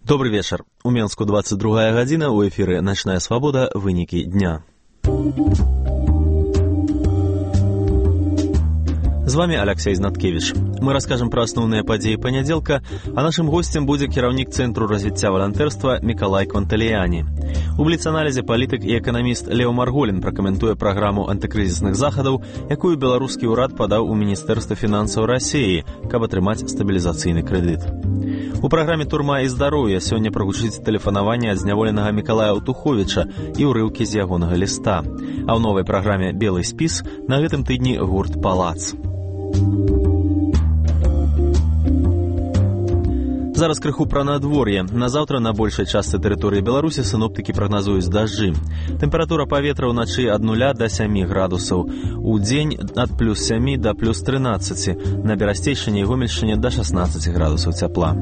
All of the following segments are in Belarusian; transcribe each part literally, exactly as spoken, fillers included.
Добрый вечер. У Менску двадцать другая гадзіна, у эфіры «Начная свобода. Вынікі дня». З вами Алексей Знаткевич. Мы расскажем про основные подеи понеделка, а нашим гостем будет кіраўнік Центру развіцця волонтерства Миколай Кванталіяні. У бліц-аналізе палітык і эканаміст Лео Марголін пракаментуе праграму антыкрызісных захадаў, якую беларускі ўрад падаў у Міністэрства фінансаў Расіі, каб атрымаць стабілізацыйны крэдыт. У праграме «Турма і здароўе» сёння прагучыць тэлефанаванне ад зняволенага Мікалая Аўтуховіча і ўрыўкі з ягонага ліста. А ў новай праграме «Белы спіс» на гэтым тыдні гурт «Палац». Зараз крыху пра надвор'е. На заўтра на большай частцы тэрыторыі Беларусі сіноптыкі прагназуюць дажджы. Тэмпература паветра ўначы ад нуля да сямі градусаў. У дзень ад плюс сямі да плюс трынаццаці. На Берасцейшчыне і Гомельшчыне да шаснаццаці градусаў цяпла.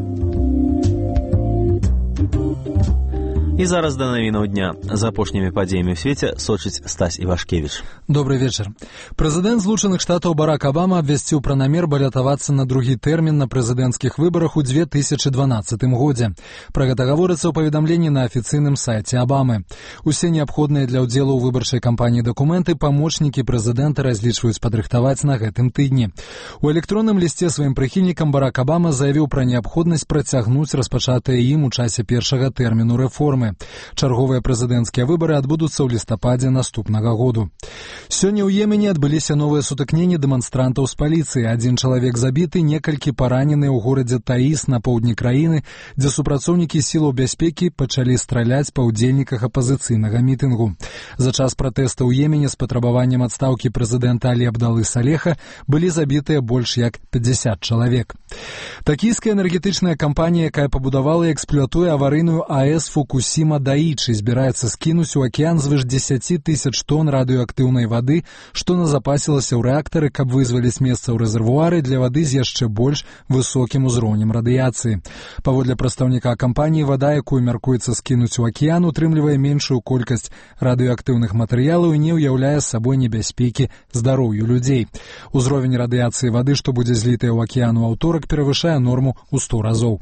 І зараз да навінаў дня. За апошнімі падзеямі ў свеце сочыць Стась Івашкевіч. Добрый вечер. Прэзідэнт Злучаных Штатаў Барак Абама абвясціў пра намер балятавацца на другі тэрмін на прэзідэнцкіх выбарах у две тысячы дванаццатым годзе. Пра гэта гаворыцца ў паведамленні на афіцыйным сайце Абамы. Усе неабходныя для ўдзелу ў выбарчай кампаніі дакументы памочнікі прэзідэнта разлічваюць падрыхтаваць на гэтым тыдні. У электронным лісце сваім прыхільнікам Барак Абама заявіў пра неабходнасць працягнуць распачатыя ім у часе першага тэрміну рэформы. Чарговыя прэзідэнцкія выбары адбудуцца ў лістападзе наступнага году. Сёння ў Йемене адбыліся новыя сутыкненні дэманстрантаў з паліцыяй. Адзін чалавек забіты, некалькі параненыя ў горадзе Таіс на поўдні краіны, дзе супрацоўнікі сілаў бяспекі пачалі страляць па ўдзельніках апазіцыйнага мітынгу. За час пратэста ў Йемене з патрабаваннем адстаўкі прэзідэнта Алі Абдалы Салеха былі забітыя больш як пятьдесят чалавек. Такійская энергетычная кампанія, якая пабудавала і эксплуатуе аварыйную АЭС Фукусіма Даічы, збіраецца скінуць у акіян звыш дзесяці тысяч тонн радыеактыўнай вады, што назапасілася ў рэактары, каб вызваліць месца ў рэзервуары для вады з яшчэ больш высокім узроўнем радыяцыі. Паводле прадстаўніка кампаніі, вада, якую мяркуецца скінуць у акіян, утрымлівае меншую колькасць радыеактыўных матэрыялаў і не ўяўляе сабой небяспекі здароўю людзей. Узровень радыяцыі вады, што будзе злітая ў акіян у аўторак, перавышае норму ў сто разоў.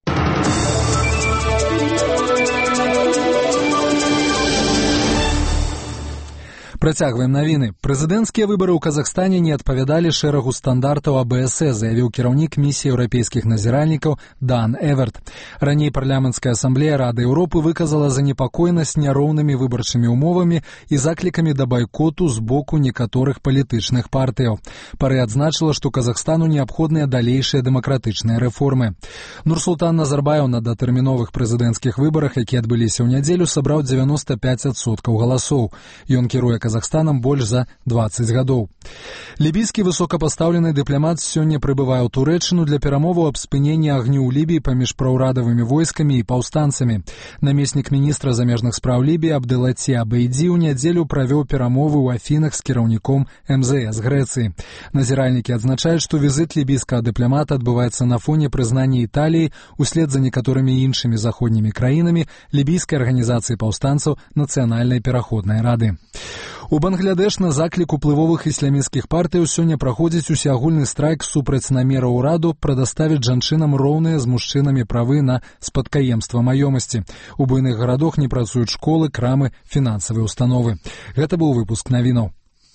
Працягваем навіны. Прэзідэнцкія выбары ў Казахстане не адпавядалі шэрагу стандартаў А Б С Е, заявіў кіраўнік місіі еўрапейскіх назіральнікаў Дан Эверт. Раней парламенцкая асамблея Рады Еўропы выказала занепакоенасць няроўнымі выбарчымі ўмовамі і заклікамі да байкоту з боку некаторых палітычных партыяў. Пары адзначыла, што Казахстану неабходныя далейшыя дэмакратычныя рэформы. Нурсултан Назарбаеў на датэрміновых прэзідэнцкіх выбарах, якія адбыліся ў нядзелю, сабраў дзевяноста пяць адсоткаў галасоў. Ён кіруе Казахстанам больш за дваццаць гадоў. Лібійскі высокапастаўлены дыпламат сёння прыбывае ў Турэччыну для перамоваў аб спыненні агню ў Лібіі паміж праўрадавымі войскамі і паўстанцамі. Намеснік міністра замежных спраў Лібіі Абдэлаці Абейдзі ў нядзелю правёў перамовы ў Афінах з кіраўніком Эм Зэ Эс Грэцыі. Назіральнікі адзначаюць, што візіт лібійскага дыпламата адбываецца на фоне прызнання Італіі услед за некаторымі іншымі заходнімі краінамі лібійскай арганізацыі паўстанцаў Нацыянальнай пераходнай рады. У Бангладеш на заклік уплывовых ісламісцкіх партыяў сёння праходзіць усеагульны страйк супраць намераў ураду прадаставіць жанчынам роўныя з мужчынамі правы на спадкаемства маёмасці. У буйных гарадах не працуюць школы, крамы, фінансавыя установы. Гэта быў выпуск навінаў.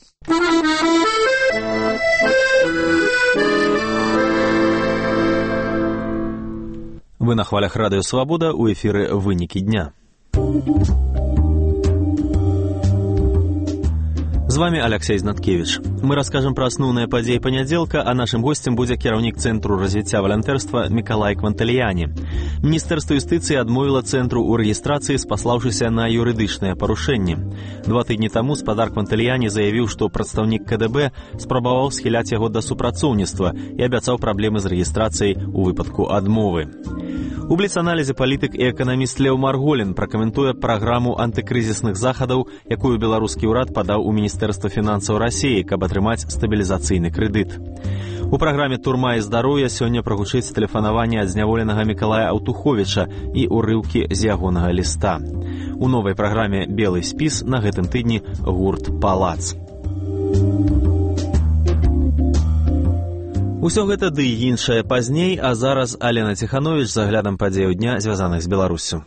Вы на хвалях Радыё Свабода, у эфіры «Вынікі дня». З вами Алексей Знаткевич. Мы расскажем про основные падзеі понеделка, а нашим гостем будет кіраўнік Центру развіцця волонтерства Миколай Кванталіяні. Міністэрства юстыцыі адмовіла цэнтру ў рэгістрацыі, спаслаўшыся на юрыдычныя парушэнні. Два тыдні таму спадар Кванталіяні заявіў, што прадстаўнік Ка Дэ Бэ спрабаваў схіляць яго да супрацоўніцтва і абяцаў праблемы з рэгістрацыяй у выпадку адмовы. У бліц-аналізе палітык і эканаміст Лео Марголін пракаментуе праграму антыкрызісных захадаў, якую беларускі ўрад падаў у Міністэрства фінансаў Расіі, каб атрымаць стабілізацыйны крэдыт. У праграме «Турма і здароўе» сёння прагучыць тэлефанаванне ад зняволенага Мікалая Аўтуховіча і ўрыўкі з ягонага ліста. У новай праграме «Белы спіс» на гэтым тыдні гурт «Палац». Усё гэта ды іншае пазней, а зараз Алена Ціхановіч з аглядам падзеяў дня, звязаных з Беларуссю.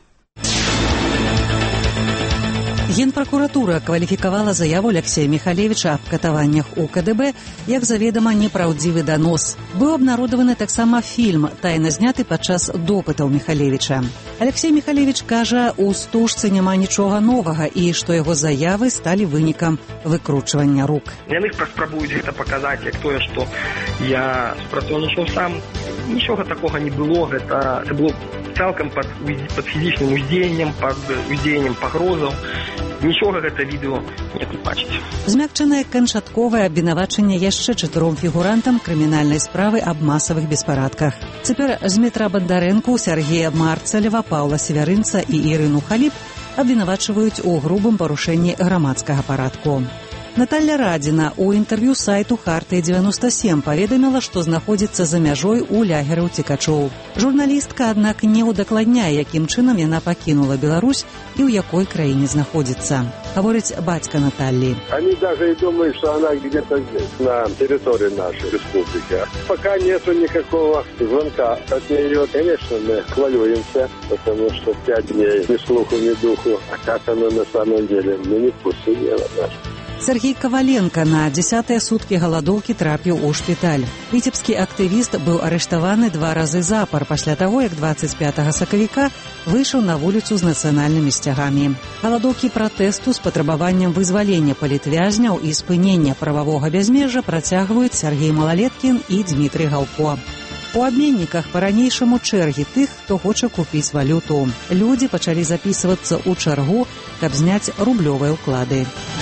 Генпракуратура кваліфікавала заяву Алексея Михалевича аб катаваннях у ка дэ бэ як заведама непраўдзівы данос. Быў абнародаваны таксама фільм, тайна зняты падчас допытаў Михалевича. Алексей Михалевич кажа, у стужцы няма нічога новага і што яго заявы сталі вынікам выкручвання рук. Яны спрабуюць гэта паказаць, як тое, што я супрацоўнічаў сам. Нічога такога не было, гэта, гэта было цалкам пад, пад фізічным уздзеяннем, пад уздзеяннем пагрозаў. Нічога гэта відэо не тлумачыць. Змякчанае канчатковае абвінавачанне яшчэ чатыром фігурантам крымінальнай справы аб масавых беспарадках. Цяпер Змітра Бондарэнку, Сергея Марцалева, Паўла Севярынца і Ірыну Халіп абвінавачваюць у грубым парушэнні грамадскага парадку. Наталля Радзіна у інтэрв'ю сайту Хартыя дзевяноста сем паведаміла, што знаходзіцца за мяжой у лагеры ўцекачоў. Журналістка, аднак, не ўдакладняе, якім чынам яна пакінула Беларусь і ў якой краіне знаходзіцца. Гаворыць бацька Наталлі. Они даже и думают, что она где-то здесь, на территории нашей республики. Пока нету никакого звонка от нее, конечно, мы хвалюемся, потому что пять дней ни слуху, ни духу. А как оно на самом деле? Мы не в курсе дела даже. Сергей Коваленко на дзесятыя суткі галадоўкі трапіў у шпіталь. Віцебскі актывіст быў арыштаваны два разы запар пасля таго, як дваццаць пятага сакавіка выйшаў на вуліцу з нацыянальнымі сцягамі. Галадоўкі пратэсту з патрабаваннем вызвалення палітвязняў і спынення прававога бязмежжа працягваюць Сергей Малалеткін і Дмітрый Галко. У абменніках па-ранейшаму чэргі тых, хто хоча купіць валюту. Людзі пачалі запісвацца ў чаргу, каб зняць рублёвыя ўклады.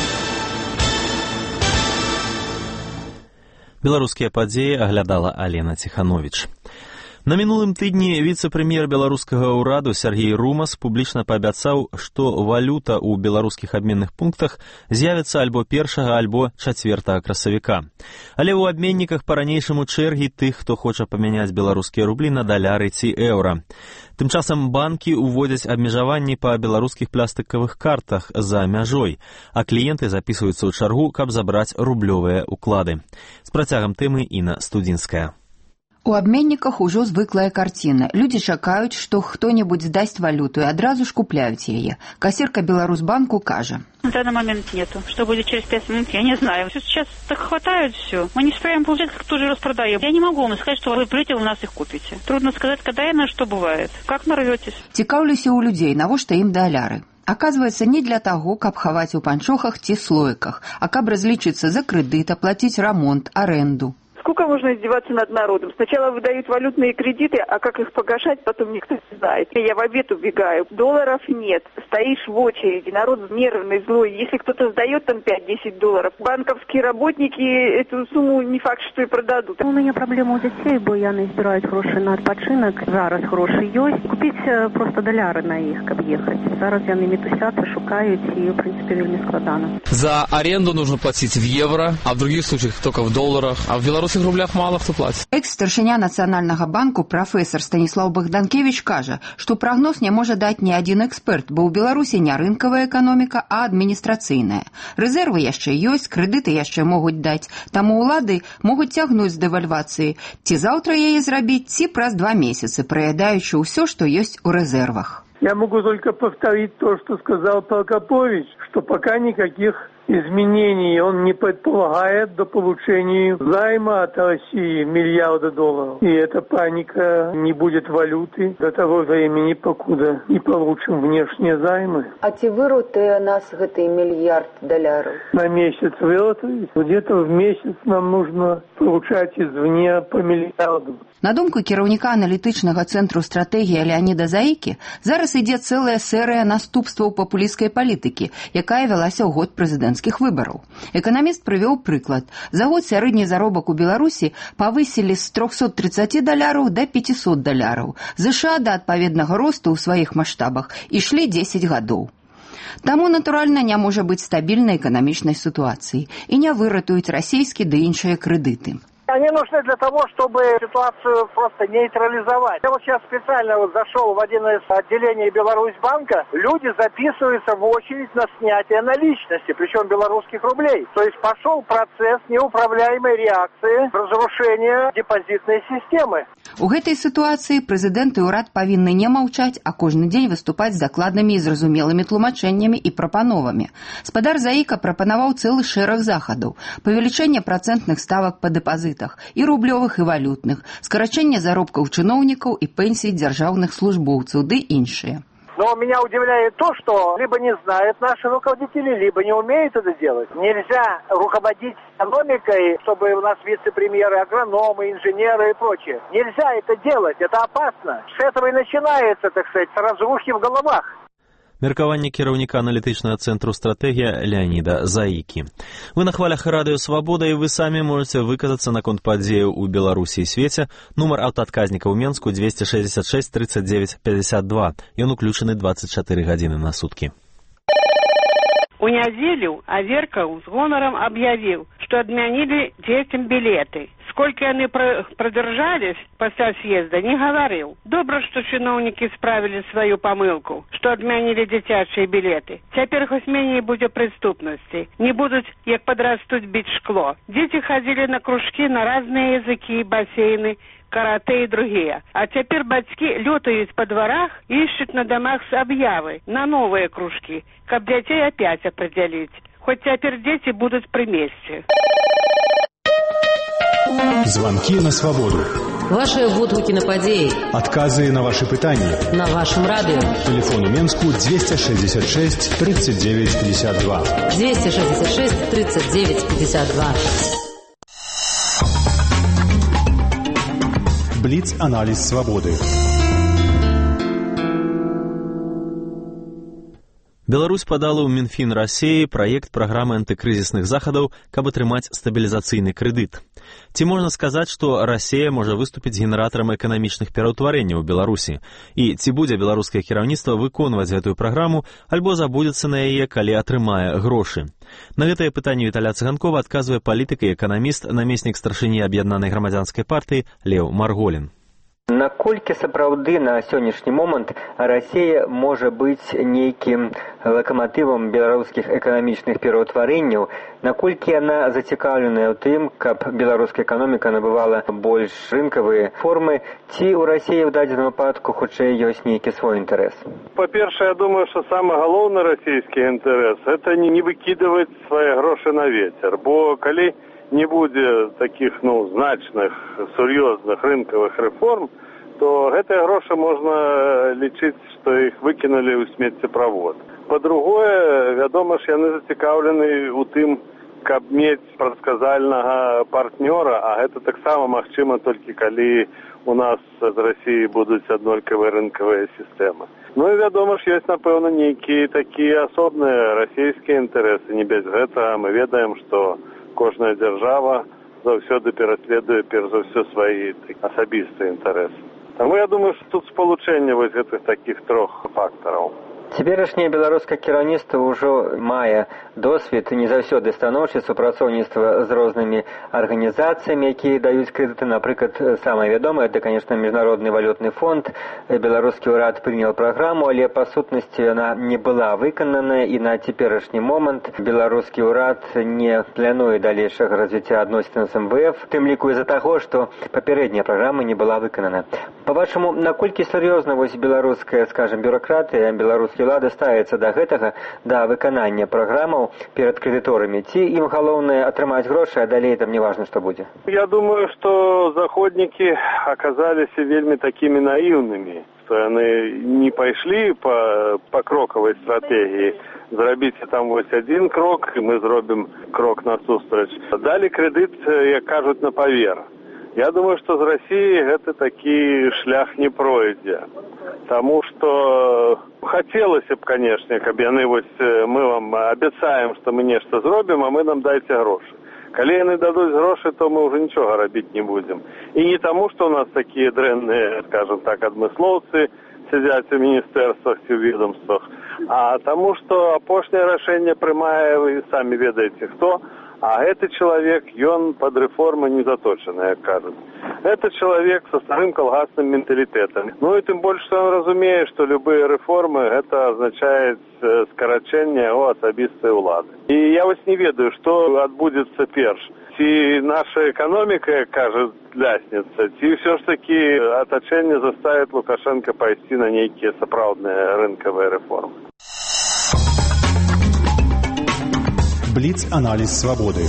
Беларускія падзеі аглядала Алена Ціхановіч. На мінулым тыдні віцэ-прэм'ер беларускага ўраду Сергей Румас публічна паабяцаў, што валюта ў беларускіх абменных пунктах з'явіцца альбо першага, альбо чацвёртага красавіка. Але ў абменніках па-ранейшаму чэргі тых, хто хоча памяняць беларускія рублі на даляры ці еўра. Тым часам банкі ўводзяць абмежаванні па беларускіх пластыкавых картах за мяжой, а кліенты запісваюцца ў чаргу, каб забраць рублёвыя ўклады. З працягам тэмы Інна Студзінская. У абменніках ужо звыклая карціна. Людзі чакаюць, што хто-небудзь здасць валюту і адразу ж купляюць яе. Кассирка Беларусбанку кажа. На данный момент нету. Что будет через пять минут, я не знаю. Сейчас так хватает все. Мы не успеем получать, как тоже распродаем. Я не могу вам сказать, что вы придете, у нас их купите. Трудно сказать, когда и на что бывает. Как нарветесь? Цікаўлюся ў людзей, навошта ім даляры. Оказывается, не для того, каб хаваць у панчохах ці слоіках, а каб разлічыцца за крэдыт, аплаціць рамонт, аренду. Сколько можно издеваться над народом? Сначала выдают валютные кредиты, а как их погашать, потом никто не знает. Я в обед убегаю. Долларов нет. Стоишь в очереди. Народ нервный, злой. Если кто-то сдает там пять-десять долларов, банковские работники эту сумму не факт, что и продадут. У меня проблема у детей, бо яны збираюць гроши на адпачынак. Зараз гроши ёсць. Купить просто даляры на іх, каб ехать. Зараз яны мітусяцца, шукаюць, и, в принципе, вельми складана. За аренду нужно платить в евро, а в других случаях только в долларах. А в Беларуси в рублях мало кто платит. Экс-старшыня Нацыянальнага банку прафесор Станіслаў Богданкевич кажа, што прагноз не можа даць ні адзін эксперт, бо ў Беларусі не рынкавая эканоміка, а адміністрацыйная. Рэзервы яшчэ ёсць, крэдыты яшчэ могуць даць, таму ўлады могуць цягнуць з дэвальвацыі, ці заўтра яе зрабіць, ці праз два месяцы, праядаючы ўсё, што ёсць у рэзервах. Я могу только повторить то, что сказал Прокопович, что пока никаких изменений он не предполагает до получения займа от России миллиарда долларов. И эта паника, не будет валюты до того времени, покуда не получим внешние займы. А ці вырутае нас гэты мільярд даляраў? На месяц вырутаюць. Где-то в месяц нам нужно получать извне по миллиарду. На думку кіраўніка аналітычнага цэнтру стратэгіі Леаніда Заікі, зараз ідзе цэлая серыя наступстваў папулісцкай палітыкі, якая вялася ў год прэзідэнцкіх выбараў. Эканаміст прывёў прыклад. За год сярэдні заробак у Беларусі павысілі з трохсот трыццаці даляраў да пяцісот даляраў. ЗША да адпаведнага росту ў сваіх маштабах ішлі дзесяць гадоў. Таму, натуральна, не можа быць стабільнай эканамічнай сітуацыі і не выратуюць расійскі ды іншыя крэдыты. Они нужны для того, чтобы ситуацию просто нейтрализовать. Я вот сейчас специально вот зашел в один из отделений Беларусьбанка. Люди записываются в очередь на снятие наличности, причем белорусских рублей. То есть пошел процесс неуправляемой реакции разрушения депозитной системы. У гэтай сітуацыі прэзідэнт і ўрад павінны не маўчаць, а кожны дзень выступаць з дакладнымі і зразумелымі тлумачэннямі і прапановамі. Спадар Заіка прапанаваў цэлы шэраг захадаў: павелічэнне працэнтных ставак па дэпазітах, і рублёвых, і валютных, скарачэнне заробкаў чыноўнікаў і пенсій дзяржаўных службоўцаў, ды іншыя. Но меня удивляет то, что либо не знают наши руководители, либо не умеют это делать. Нельзя руководить экономикой, чтобы у нас вице-премьеры, агрономы, инженеры и прочее. Нельзя это делать, это опасно. С этого и начинается, так сказать, разрухи в головах. Меркаванне кіраўніка аналітычнага цэнтру стратэгія Леаніда Заікі. Вы на хвалях радыё «Свабода» і вы самі можете выказацца наконт падзеяў у Беларусі і свеце. Нумар аўтаадказніка ў Менску двести шестьдесят шесть тридцать девять пятьдесят два. Ён уключаны двадцать четыре гадзіны на суткі. У нядзелю Аверкаў з гонарам аб'явіў, што адмянілі дзецям білеты. Сколько яны продержались после съезда, не говорил. Добро, что чиновники справили свою помылку, что отменили детячие билеты. Теперь хоть менее будет преступности. Не будут, как подрастут, бить шкло. Дети ходили на кружки на разные языки, бассейны, карате и другие. А теперь батьки лютают по дворах и ищут на домах объявы на новые кружки, как детей опять определить. Хоть теперь дети будут при месте. Звонки на свободу. Ваши водгуки на падеи. Отказы на ваши пытания. На вашем радио. Телефон у Менску двести шестьдесят шесть тридцать девять пятьдесят два. двести шестьдесят шесть тридцать девять пятьдесят два. Блиц-анализ свободы. Беларусь падала ў Мінфін Расіі праект праграмы антыкрызісных захадаў, каб атрымаць стабілізацыйны крэдыт. Ці можна сказаць, што Расія можа выступіць генератарам эканамічных пераўтварэнняў у Беларусі? І ці будзе беларускае кіраўніцтва выконваць гэтую праграму, альбо забудзецца на яе, калі атрымае грошы? На гэтае пытанне Віталя Цыганкова адказвае палітык і эканаміст, намеснік старшыні аб'яднанай грамадзянскай партыі Леў Марголін. Наколькі сапраўды на сённяшні момант Расія можа быць нейкім лакаматывам беларускіх эканамічных пераўтварэнняў, наколькі яна зацікаўленая ў тым, каб беларуская эканоміка набывала больш рынкавыя формы, ці ў Расіі ў дадзеным выпадку хутчэй ёсць нейкі свой інтарэс? Па-першае, я думаю, што самы галоўны расійскі інтарэс – гэта не выкідаваць свае грошы на вецер, бо калі не будзе таких, ну, значных, сур'ёзных рынкавых рэформ, то гэтыя грошы можна лічыць, што іх выкінулі ў смеццеправод. Па-другое, вядома ж, яны зацікаўлены ў тым, каб мець прадказальнага партнёра, а гэта таксама магчыма толькі калі у нас з Расіі будуць аднолькавыя рынкавыя сістэмы. Ну і вядома ж, ёсць, напэўна, нейкія такія асобныя расійскія інтарэсы. Не без гэтага мы ведаем, што кожная дзяржава заўсёды пераследуе перш за ўсё свае асабістыя інтарэсы. Таму я думаю, што тут спалучэнне вось гэтых такіх трох фактараў. Цяперашняе беларускае кіраўніцтва ўжо мае досвед не заўсёды станоўчы супрацоўніцтва з рознымі арганізацыямі, якія даюць крэдыты. Напрыклад, самае вядомае, это, конечно, Міжнародны валютны фонд. Беларускі ўрад прынял праграму, але па сутнасці яна не была выканана, і на цяперашні момант беларускі ўрад не плануе далейшага развіцця адносін з эм вэ эф, тым ліку з-за таго, што папярэдняя праграма не была выканана. Па-вашаму, наколькі сур'ёзна вось беларуская, скажем, бюракратыя, беларускі ўлады ставяцца да гэтага, да выканання праграмаў перад крэдыторамі? Ці ім галоўнае атрымаць грошы, а далей там не важна, што будзе? Я думаю, што заходнікі аказаліся вельмі такімі наіўнымі, што яны не пайшлі па, па крокавай стратэгіі. Зрабіце там вось адзін крок, і мы зробім крок насустрач. Далі крэдыт, як кажуць, на павер. Я думаю, што з Расіі гэта такі шлях не пройдзе. Таму што хацелася б, канешне, каб яны вось мы вам абяцаем, што мы нешта зробім, а мы нам дайце грошы. Калі яны дадуць грошы, то мы ўжо нічога рабіць не будзем. І не таму, што у нас такія дрэнныя, скажем так, адмыслоўцы сядзяць у міністэрствах ці ў відомствах, а таму, што апошняе рашэнне прымае, вы самі ведаеце хто, А гэты чалавек, ён пад рэформы не заточаны, як кажуць. Это чалавек са старым калгасным менталітэтам. Ну і тым больш, што ён разумее, што любыя рэформы гэта азначае скарачэнне яго асабістай улады. І я вось не ведаю, што адбудзецца перш. Ці наша эканоміка, як кажуць, лясніца, ці ўсё ж такі атачэнне заставіць Лукашенка пайсці на нейкія сапраўдныя рынкавыя рэформы. Бліц-аналіз свабоды.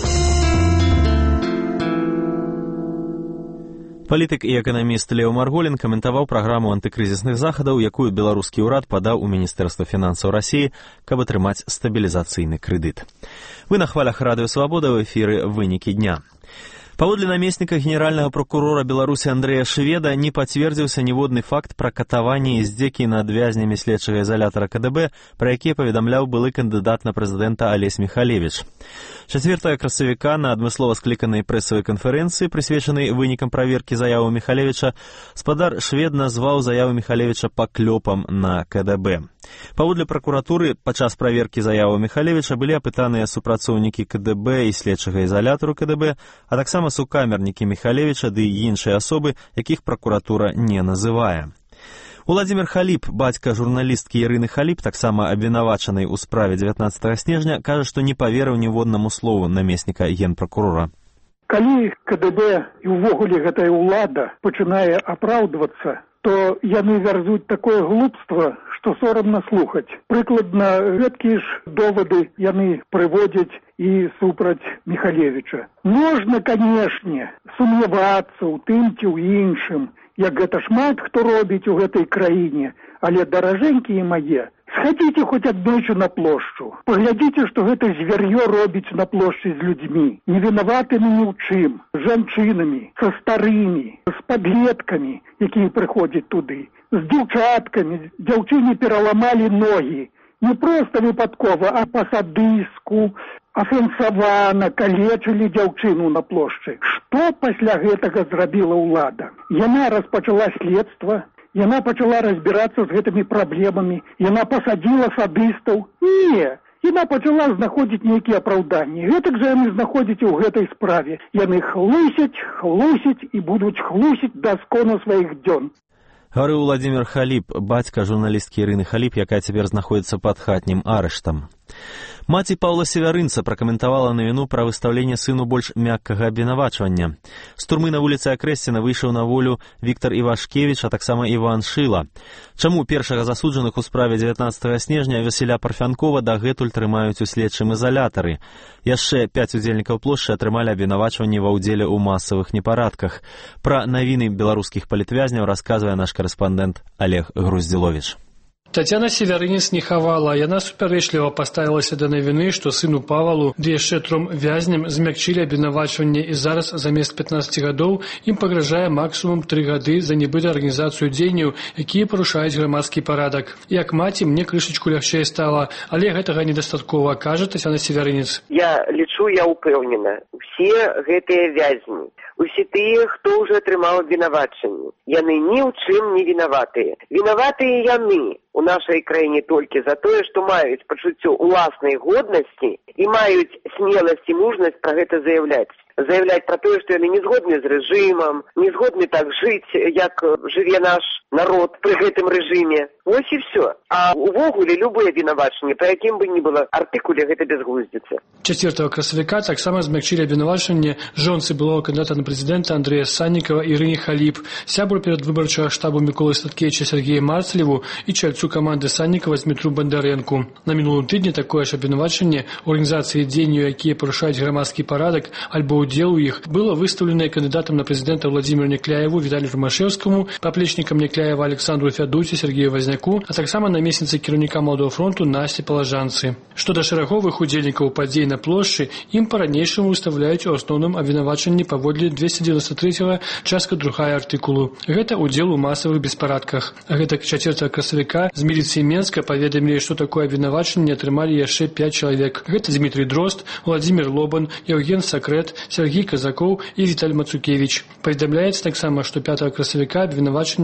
Палітык і эканаміст Лео Марголін каментаваў праграму антыкрызісных захадаў, якую беларускі ўрад падаў у Міністэрства фінансаў Расіі, каб атрымаць стабілізацыйны крэдыт. Вы на хвалях радыё «Свабода», ў эфіры «Вынікі дня». Паводле намесніка генеральнага прокурора Беларусі Андрэя Шведа не пацвердзіўся ніводны факт пра катаванне і здзекі над вязнямі следчага ізалятара ка дэ бэ, пра якія паведамляў былы кандыдат на прэзідэнта Алесь Міхалевіч. чацвёртага красавіка на адмыслова скліканай прэсавай канферэнцыі, прысвечанай вынікам праверкі заявы Міхалевіча, спадар Швед назваў заяву Міхалевіча паклёпам на ка дэ бэ. Паводле пракуратуры, падчас праверкі заявы Міхалевіча былі апытаныя супрацоўнікі ка дэ бэ і следчага ізалятару ка дэ бэ, а таксама сукамернікі Міхалевіча ды і іншыя асобы, якіх пракуратура не называе. Уладзімір Халіп, бацька журналісткі Ірыны Халіп, таксама абвінавачанай у справе дзевятнаццатага снежня, кажа, што не паверыў ніводнаму слову намесніка генпракурора. Калі ка дэ бэ і ўвогуле гэтая ўлада пачынае апраўдвацца, то яны вярзуць такое глупства, што сорамна слухаць. Прыкладна гэткія ж довады яны прыводзяць і супраць Міхалевіча. Можна, канешне, сумнявацца ў тым ці ў іншым, як гэта шмат хто робіць у гэтай краіне, але, даражэнькія мае, схадзіце хоць аднойчы на плошчу. Паглядзіце, што гэта звяр'ё робіць на плошчы з людзьмі, невінаватымі ні ў чым, з жанчынамі, са старымі, з падлеткамі, якія прыходзяць туды, з дзяўчаткамі, дзяўчыне пераламалі ногі, не проста выпадкова, а па-садыску, афенсавана, калечылі дзяўчыну на плошчы. Што пасля гэтага зрабіла ўлада? Яна распачала следства, яна пачала разбірацца з гэтымі праблемамі, яна пасадзіла садыстаў. Не, яна пачала знаходзіць нейкія апраўданні. Гэтак жа яны знаходзяць у гэтай справе. Яны хлусяць, хлусяць і будуць хлусіць да скону сваіх дзён. Гаварыў Уладзімір Халіп, бацька журналісткі Ірыны Халіп, якая цяпер знаходзіцца пад хатнім арыштам. Маці Паўла Севярынца пракаментавала навіну пра выстаўленне сыну больш мяккага абвінавачвання. З турмы на вуліцы Акрэсціна выйшаў на волю Віктар Івашкевіч, а таксама Іван Шыла. Чаму першага засуджаных у справе дзевятнаццатага снежня Васіля Парфянкова дагэтуль трымаюць у следчым ізалятары? Яшчэ пяць удзельнікаў плошчы атрымалі абвінавачванне ва ўдзеле ў масавых непарадках. Пра навіны беларускіх палітвязняў расказвае наш корэспандэнт Олег Груздзіловіч. Тацяна Севярынец не хавала, яна супярэчліва паставілася да навіны, што сыну Павалу, ды яшчэ тром вязням змякчылі абвінавачванне і зараз замест пятнаццаці гадоў ім пагражае максімум тры гады за нібыта арганізацыю дзеянняў, якія парушаюць грамадскі парадак. Як маці, мне крышачку лягчэй стала, але гэтага недастаткова, кажа Тацяна Севярынец. Я лічу, я ўпэўнена, усе гэтыя вязні, усе тыя, хто ўжо атрымаў абвінавачанне, яны ні ў чым не вінаватыя. Вінаватыя яны у нашай краіне толькі за тое, што маюць пачуццё уласнай годнасці і маюць смеласць і мужнасць пра гэта заяўляць. Заяўляць пра тое, што яны не згодны з рэжымам, не згодны так жыць, як жыве наш народ пры гэтым рэжыме. Вось і все. А увогуле любое абвінавачанне, па якім бы ні было артыкуле, гэта бязглуздзіца. чацвёртага красавіка таксама змякчылі абвінавачванне жонцы былога кандыдата на прэзідэнта Андрэя Саннікава Ірыне Халіп, сябру перадвыбарчага штабу Міколы Статкевіча Сергея Марцлеву і чальцу каманды Саннікава Змітру Бандарэнку. На мінулым тыдні такое ж абвінавачванне ў арганізацыі дзеянняў, якія парушаюць грамадскі парадак, альбо удзел у іх, было выстаўленае кандыдатам на прэзідэнта Владзіміру Някляеву Віталію Ромашэўскаму, паплечнікам Някляева Александру Фядуці, Сергею Вазняку, а таксама намесніцы кіраўніка Маладога фронту Насці Палажанцы. Што да шэраговых удзельнікаў падзей на плошчы, ім па-ранейшаму выставляюць у асноўным абвінавачанні паводле двесце дзевяносто трэцяга частка другая артыкулу. Гэта удзел у масавых беспарадках. Гэтак чацвёртага красавіка з міліцыі Менска паведамілі, што такое абвінавачанне атрымалі яшчэ пяць чалавек. Гэта Дмітрий Дрозд, Владзімір Лобан, Евген Сакрэт, Сергей Казакоў і Віталь Мацукевіч. Паведамляецца таксама, што пятага красавіка абвінавачанне будуць выстаўлены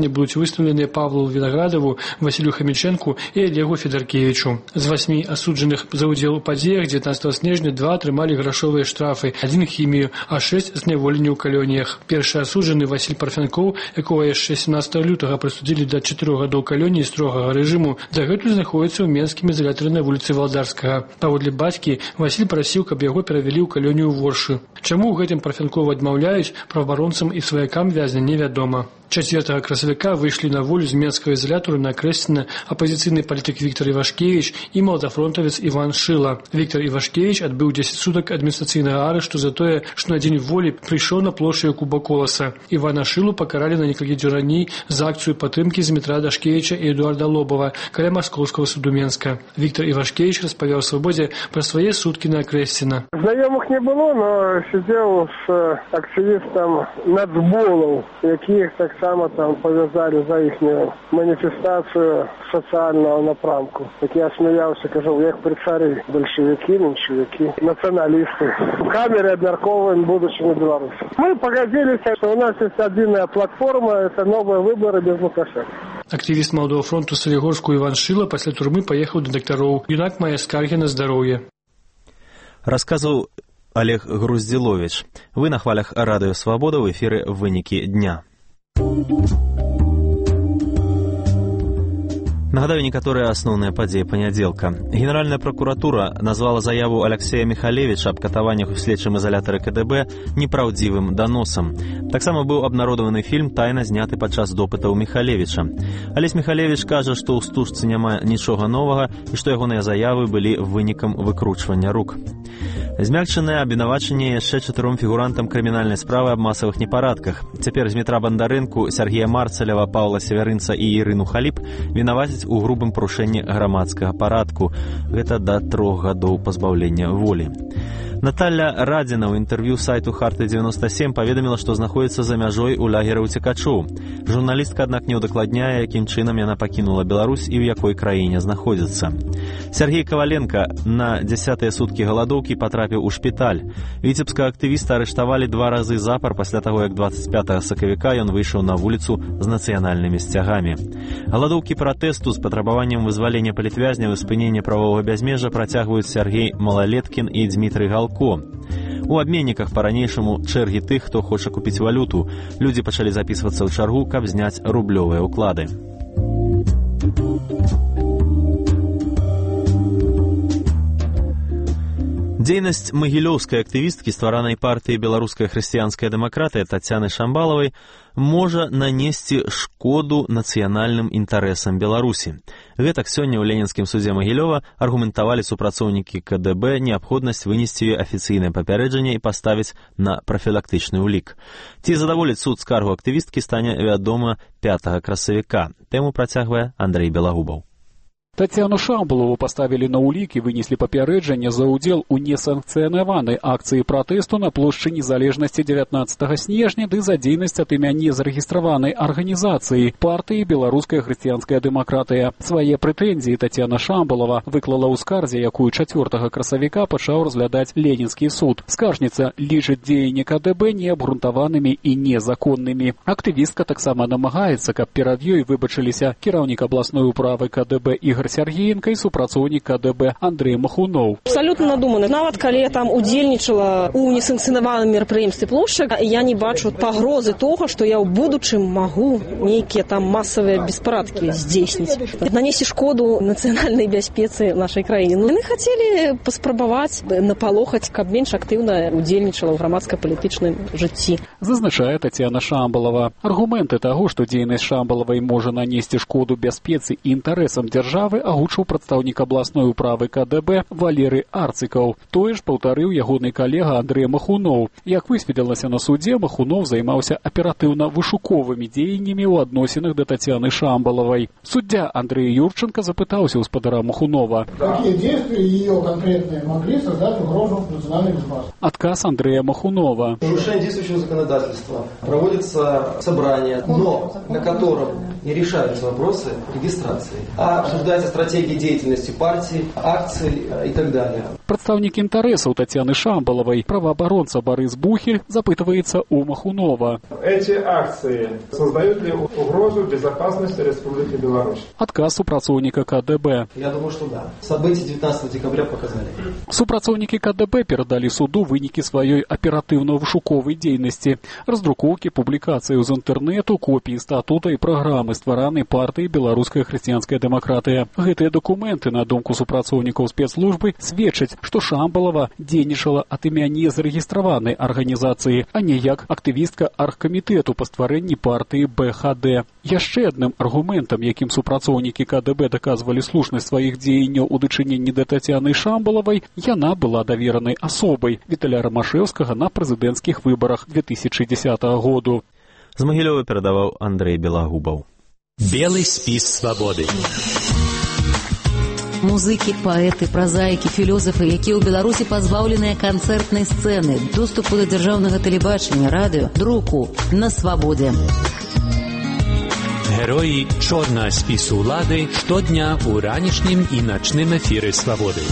выставленыя Павлу Виноградову, Василию Хомяченку и Олегу Федоркевичу. З восьми осудженных за удзел у падзеях дзевятнаццатага снежня два атрымалі грашовыя штрафы, один хімію, а шесть зняволення ў калоніях. Першы асуджаны Василь Парфянкоў, якого яшчэ сямнаццатага лютага прысудзілі да чатырох гадоў калоніі строгага рэжыму, дагэтуль знаходзіцца ў менскім изоляторы на вуліцы Валдарскага. Паводле бацькі, Василь прасіў, каб яго перавялі ў калонію ў Воршы. Чаму ў гэтым Парфянкова адмаўляюць, праваабаронцам і сваякам вязня невядома. чацвёртага красавіка выйшлі на волю з менскага изолятора на Крэсціна апазіцыйны палітык Віктор Івашкевіч і маладафронтавец Іван Шыла. Віктор Івашкевіч адбыў дзесяць сутак адміністрацыйнага арышту за тое, што на дзень волі прыйшоў на плошчу Куба Коласа. Івана Шылу пакаралі на некалькі дзён раней за акцыю падтрымкі Змітра Дашкевіча і Эдуарда Лобова каля Маскоўскага суду Менска. Віктор Івашкевіч распавяў свабодзе пра свае суткі на Крэсціна. Знайомых не было, но сидел с активистом нацболов, яких так само там повязали за их манифестацию социального напрамку. Так я смеялся, кажу, як при цари большевики, меньшевики, националисты. Камеры обмерковываем будущими белорусами. Мы погодились, что у нас есть одинная платформа, это новые выборы без Лукашенко. Активіст Маладого фронту Салігорску Іван Шыла пасля турмы паехаў да дактароў. Юнак мае скаргі на здароўе. Расказваў Олег Груздзіловіч. Вы на хвалях Радыё Свабода в эфіры «Вынікі дня». Нагадаю некаторыя асноўныя падзеі панядзелка. Генеральная прокуратура назвала заяву Алексея Михалевича аб катаваннях у следчым изолятары ка дэ бэ непраўдзівым даносам. Таксама быў абнародаваны фільм тайна зняты падчас допытаў Михалевича. Алесь Михалевич кажа, што ў стужцы няма нічога новага і што ягоныя заявы былі вынікам выкручвання рук. Змякчанае абвінавачанне яшчэ чатыром фігурантам крымінальнай справы аб масавых непарадках. Цяпер Змітра Бандарэнку, Сергея Марцалева, Паўла Севярынца і Ірыну Халіп вінавацяць у грубым парушэнні грамадскага парадку. Гэта да трох гадоў пазбаўлення волі. Наталья Радзіна ў інтэрв'ю сайту Харты девяносто семь паведаміла, што знаходзіцца за мяжой у лагеры ўцекачоў. Журналістка, аднак, не ўдакладняе, якім чынам яна пакінула Беларусь і ў якой краіне знаходзіцца. Сергей Коваленко на дзясятыя суткі галадоўкі патрапіў у шпіталь. Віцебскага актывіста арыштавалі два разы запар пасля таго, як двадцать пятага сакавіка ён выйшаў на вуліцу з нацыянальнымі сцягамі. Галадоўкі пратэсту з патрабаваннем вызвалення палітвязняў і спынення правовага бязмежжа працягваюць Сергей Малалеткін і Дмітрый Галко. У абменніках па-ранейшаму чэргі тых, хто хоча купіць валюту. Людзі пачалі запісвацца ў чаргу, каб зняць рублёвыя ўклады. Дзейнасць магілёўскай актывісткі стваранай партыі «Беларуская хрысціянская дэмакратыя» Тацяны Шамбалавай можа нанесці шкоду нацыянальным інтарэсам Беларусі. Гэтак сёння ў Ленінскім судзе Магілёва аргументавалі супрацоўнікі ка дэ бэ неабходнасць вынесці ёй афіцыйнае папярэджанне і паставіць на прафілактычны ўлік. Ці задаволіць суд скаргу актывісткі стане вядома пятага красавіка. Тэму працягвае Андрэй Белагубаў. Тацяну Шамбалову поставили на улик и вынесли папярэджанне за удзел у несанкцыянаванай акцыі пратэсту на плошчы Незалежнасці дзевятнаццатага снежня ды за дзейнасць ад імя незарэгістраванай арганізацыі партыі «Беларуская хрысціянская дэмакратыя». Свае прэтэнзіі Тацяна Шамбалова выклала ў скардзе, якую чацвёртага красавіка пачаў разглядаць Ленінскі суд. Скаржніца лічыць дзеянні ка дэ бэ неабгрунтаванымі і незаконнымі. Актывістка таксама намагаецца, каб перад ёй выбачыліся кіраўнік абласной управы ка дэ бэ Ігор Сергеенко и супрацоўнік ка дэ бэ Андрей Махунов. Абсолютно надумано. Нават калі я там удзельнічала у несанкцыянаваным мерапрыемстве плошчы, я не бачу пагрозы того, што я ў будучым магу нейкія там масавыя беспарадкі здзейсніць. Нанесці шкоду нацыянальнай бяспецы нашай краіны. Ну, яны хацелі паспрабаваць напалохаць, каб менш актыўна удзельнічала ў грамадска-палітычным жыцці. Зазначае Тацяна Шамбалова. Аргументы таго, што дзейнасць Шамбалавай можа нанесці шкоду бяспецы і інтарэсам дзяржавы, агучыў прадстаўнік абласной управы ка дэ бэ Валерый Арцыкаў. Тое ж паўтарыў ягоны калега Андрэй Махунов. Як высветлілася на судзе, Махунов займаўся аператыўна-вышуковымі дзеяннямі ў адносінах да Тацяны Шамбалавай. Суддзя Андрей Юрченко запытаўся ў спадара Махунова. Какие действия ее конкретные могли создать угрозу национальной безопасности? Отказ Андрея Махунова. Нарушение действующего законодательства. Проводится собрание, но на котором не решаются вопросы регистрации, а обсуждается стратегия деятельности партии, акций и так далее. Прадстаўнік інтарэсаў Татьяны Шамбалавай, праваабаронца Борис Бухель, запытывается у Махунова. Эти акции создают ли угрозу безопасности Республики Беларусь? Отказ супрацоўніка ка дэ бэ. Я думаю, что да. События девятнадцатого декабря показали. Супрацоўнікі ка дэ бэ перадалі суду вынікі сваёй аператыўна-вышуковай дзейнасці, раздрукоўкі, публікацыяў з інтэрнэту, копіі статута і праграмы стваранай партыі «Беларуская хрысціянская дэмакратыя». Гэтыя дакументы, на думку супрацоўнікаў спецслужбы, сведчаць, што Шамбалава дзейнічала ад імя незарэгістраванай арганізацыі, а не як актывістка аргкамітэту па стварэнні партыі бэ ха дэ. Яшчэ адным аргументам, якім супрацоўнікі ка дэ бэ даказвалі слушнасць сваіх дзеянняў у дачыненні да Тацяны Шамбалавай, яна была даверанай асобай Віталя Рамашэўскага на прэзідэнцкіх выбарах две тысячи дзесятага году. З Магілёва перадаваў Андрэй Белагубаў. Белый спіс свабоды. Музыкі, паэты, празаікі, філёзафы, якія ў Беларусі пазбаўленыя канцэртнай сцэны, доступу да дзяржаўнага тэлебачання, радыё, друку на свабодзе. Героі чорнага спісу ўлады штодня ў ранішнім і начным эфіры свабоды.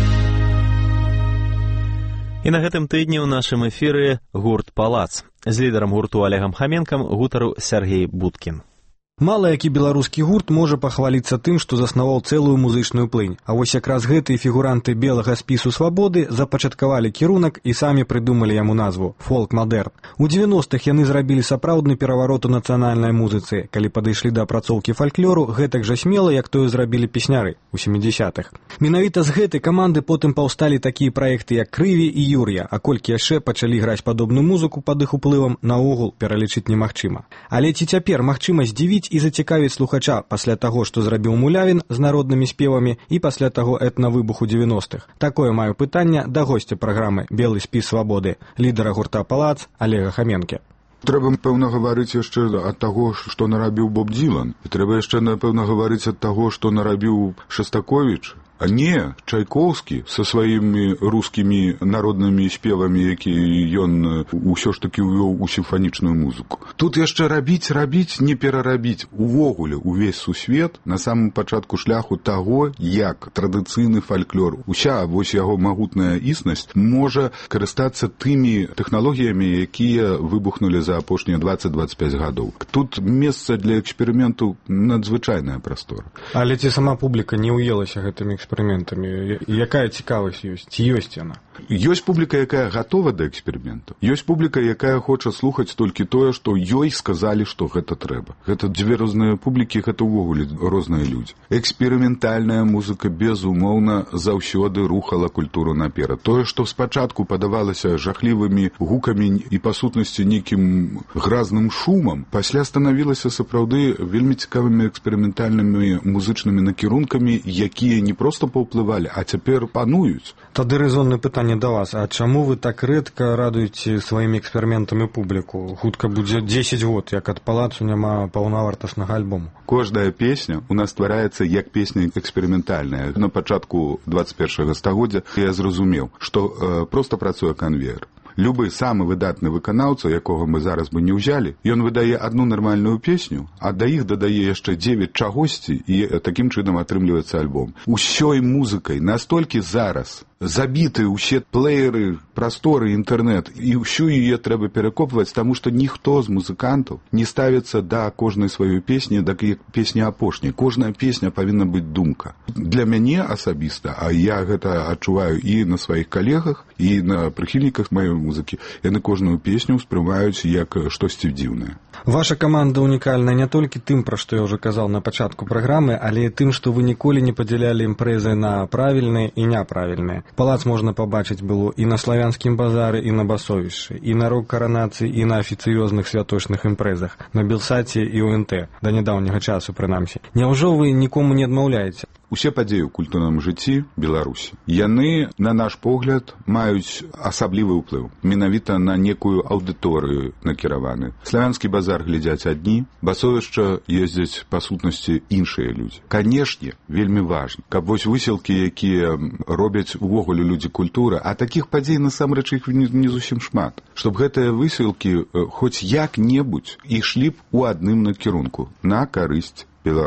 І на гэтым тыдні ў нашым эфіры гурт «Палац». З лідарам гурту Олегам Хаменкам гутарыў Сергей Будкін. Мала які беларускі гурт можа пахваліцца тым, што заснаваў цэлую музычную плынь. А вось якраз гэтыя фігуранты белага спісу свабоды запачаткавалі кірунак і самі прыдумалі яму назву фолк-мадэрн. У дзевяностых яны зрабілі сапраўдны пераварот у нацыянальнай музыцы, калі падышлі да апрацоўкі фальклору гэтак жа смела, як тое зрабілі песняры ў сямідзесятых. Менавіта з гэтай каманды потым паўсталі такія праекты, як Крыві і Юр'я, а колькі яшчэ пачалі граць падобную музыку пад іх уплывам, наогул пералічыць немагчыма. Але ці цяпер магчыма здзівіць і зацікавіць слухача пасля таго, што зрабіў Мулявін з народнымі спевамі і пасля таго этнавыбуху дзевяностых? Такое маю пытанне да госця праграмы «Белы спіс свабоды», лідара гурта «Палац» Олега Хаменкі. Трэба, напэўна, гаварыць яшчэ ад таго, што нарабіў Боб Дилан. І трэба яшчэ, напэўна, гаварыць ад таго, што нарабіў Шастаковіч. А не, Чайковскі са сваімі рускімі народнымі спевамі, якія ён усё ж такі ўвёў у сімфанічную музыку. Тут яшчэ рабіць, рабіць, не перарабіць увогуле увесь сусвет на самым пачатку шляху таго, як традыцыйны фальклор, уся вось яго магутная існасць можа карыстацца тымі тэхналогіямі, якія выбухнулі за апошнія дваццаць-дваццаць пяць гадоў. Тут месца для эксперыменту надзвычайная прастора. Але ці сама публіка не ўелася гэтымі эксперыментамі? Якая цікавасць ёсць? Ці ёсць яна? Ёсць публіка, якая гатова да эксперыменту. Ёсць публіка, якая хоча слухаць толькі тое, што ёй сказалі, што гэта трэба. Гэта дзве розныя публікі, гэта ўвогуле розныя людзі. Эксперыментальная музыка, безумоўна, заўсёды рухала культуру наперад. Тое, што спачатку падавалася жахлівымі гукамі і па сутнасці нейкім гразным шумам, пасля станавілася сапраўды вельмі цікавымі эксперыментальнымі музычнымі накірункамі, якія не проста паўплывалі, а цяпер пануюць. Тады рэзоннае пытанне да вас. А чаму вы так рэдка радуеце сваімі эксперыментамі публіку? Хутка будзе дзесяць год, як ад «Палацу» няма паўнавартаснага альбому. Кожная песня у нас ствараецца як песня эксперыментальная. На пачатку дваццаць першага стагоддзя я зразумеў, што э, проста працуе канвеер. Любы самы выдатны выканаўца, якога мы зараз бы не ўзялі, ён выдае адну нармальную песню, а да іх дадае яшчэ дзевяць чагосьці, і такім чынам атрымліваецца альбом. Усёй музыкай настолькі зараз забіты ўсе плееры, прасторы, інтэрнэт, і ўсю яе трэба перакопваць, таму што ніхто з музыкантаў не ставіцца да кожнай сваёй песні, да песні апошняй. Кожная песня павінна быць думка. Для мяне асабіста, а я гэта адчуваю і на сваіх калегах, і на прыхільніках маёй музыкі, яны кожную песню ўспрымаюць як штосьці дзіўнае. Ваша каманда унікальная не толькі тым, пра што я ўжо казаў на пачатку праграмы, але і тым, што вы ніколі не падзялялі імпрэзы на правільныя і няправільныя. «Палац» можна пабачыць было і на славянскім базары, і на басовішчы, і на рок-каранацыі, і на афіцыёзных святочных імпрэзах, на Белсаце і О Н Т, да нядаўняга часу прынамсі. Няўжо вы нікому не адмаўляеце? Усе падзеі ў культурным жыцці Беларусі, яны, на наш погляд, маюць асаблівы ўплыў. Менавіта на некую аўдыторыю накіраваны. Славянскі базар глядзяць адні, басовішча ездзяць па сутнасці іншыя людзі. Канешне, вельмі важна, каб вось высілкі, якія робяць увогуле людзі культуры, а такіх падзей насамрэч іх не, не зусім шмат. Чтоб гэтыя высілкі хоць як-небудзь ішлі б у адным накірунку, на карысць Беларусі.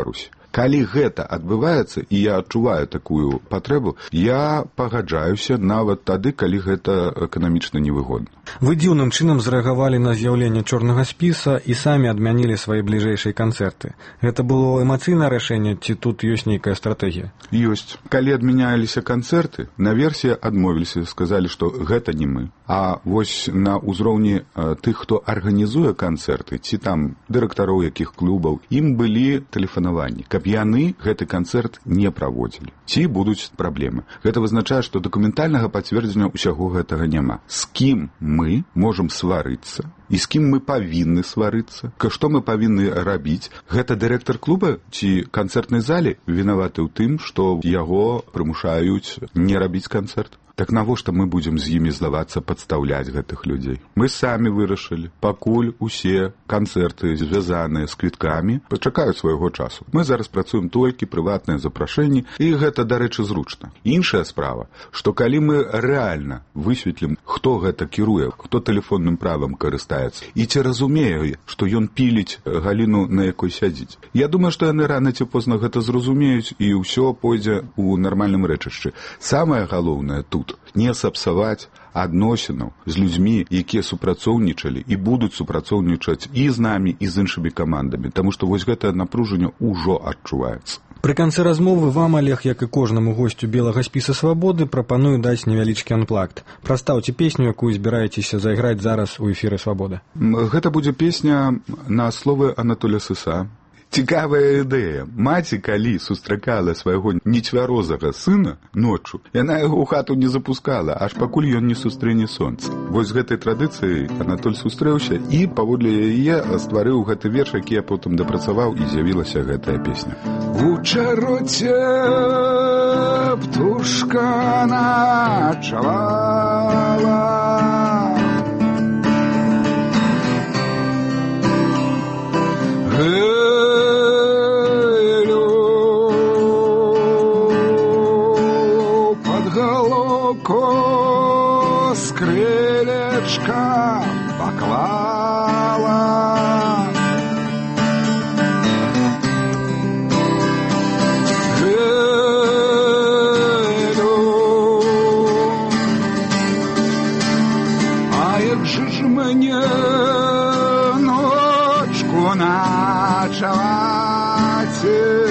Калі гэта адбываецца, і я адчуваю такую патрэбу, я пагаджаюся нават тады, калі гэта эканамічна невыгодна. Вы дзіўным чынам зрэагавалі на з'яўленне чорнага спіса і самі адмянілі свае бліжэйшыя канцэрты. Гэта было эмацыйнае рашэнне, ці тут ёсць нейкая стратэгія? Ёсць. Калі адмяняліся канцэрты, наверсе адмовіліся, сказалі, што гэта не мы. А вось на ўзроўні тых, хто арганізуе канцэрты, ці там дырэктароў якіх клубаў, ім былі тэлефанаванні, каб яны гэты канцэрт не праводзілі. Ці будуць праблемы. Гэта вызначае, што дакументальнага пацверджання ўсяго гэтага няма. З кім мы можам сварыцца і з кім мы павінны сварыцца, што мы павінны рабіць. Гэта дырэктар клуба ці канцэртнай залі вінаваты ў тым, што яго прымушаюць не рабіць канцэрт. Так навошта мы будзем з імі здавацца падстаўляць гэтых людзей? Мы самі вырашылі, пакуль усе канцэрты, звязаныя з квіткамі, пачакаюць свайго часу. Мы зараз працуем толькі прыватныя запрашэнні, і гэта, дарэчы, зручна. Іншая справа, што калі мы рэальна высветлім, хто гэта кіруе, хто тэлефонным правам карыстаецца, і ці разумее, што ён піліць галіну, на якой сядзіць. Я думаю, што яны рана ці позна гэта зразумеюць, і ўсё пойдзе ў нармальным рэчышчы. Самае галоўнае тут не сапсаваць адносінаў з людзьмі, якія супрацоўнічалі і будуць супрацоўнічаць і з намі, і з іншымі камандамі, таму што вось гэтае напружанне ўжо адчуваецца. Пры канцы размовы вам, Олег, як і кожнаму госцю белага спіса свабоды, прапаную даць невялічкі анплагт. Прастаўце песню, якую збіраецеся зайграць зараз у эфіры «Свабода». Гэта будзе песня на словы Анатолія Сыса. Цікавая ідэя. Маці, калі сустракала свайго нецвярозага сына ноччу, яна яго ў хату не запускала, аж пакуль ён не сустрэне сонца. Вось з гэтай традыцыяй Анатоль сустрэўся і паводле яе стварыў гэты верш, які я потым дапрацаваў, і з'явілася гэтая песня. У чароце птушка начавала, с крылечка поклала. Гелю, а як же ж мне ночку ночевать?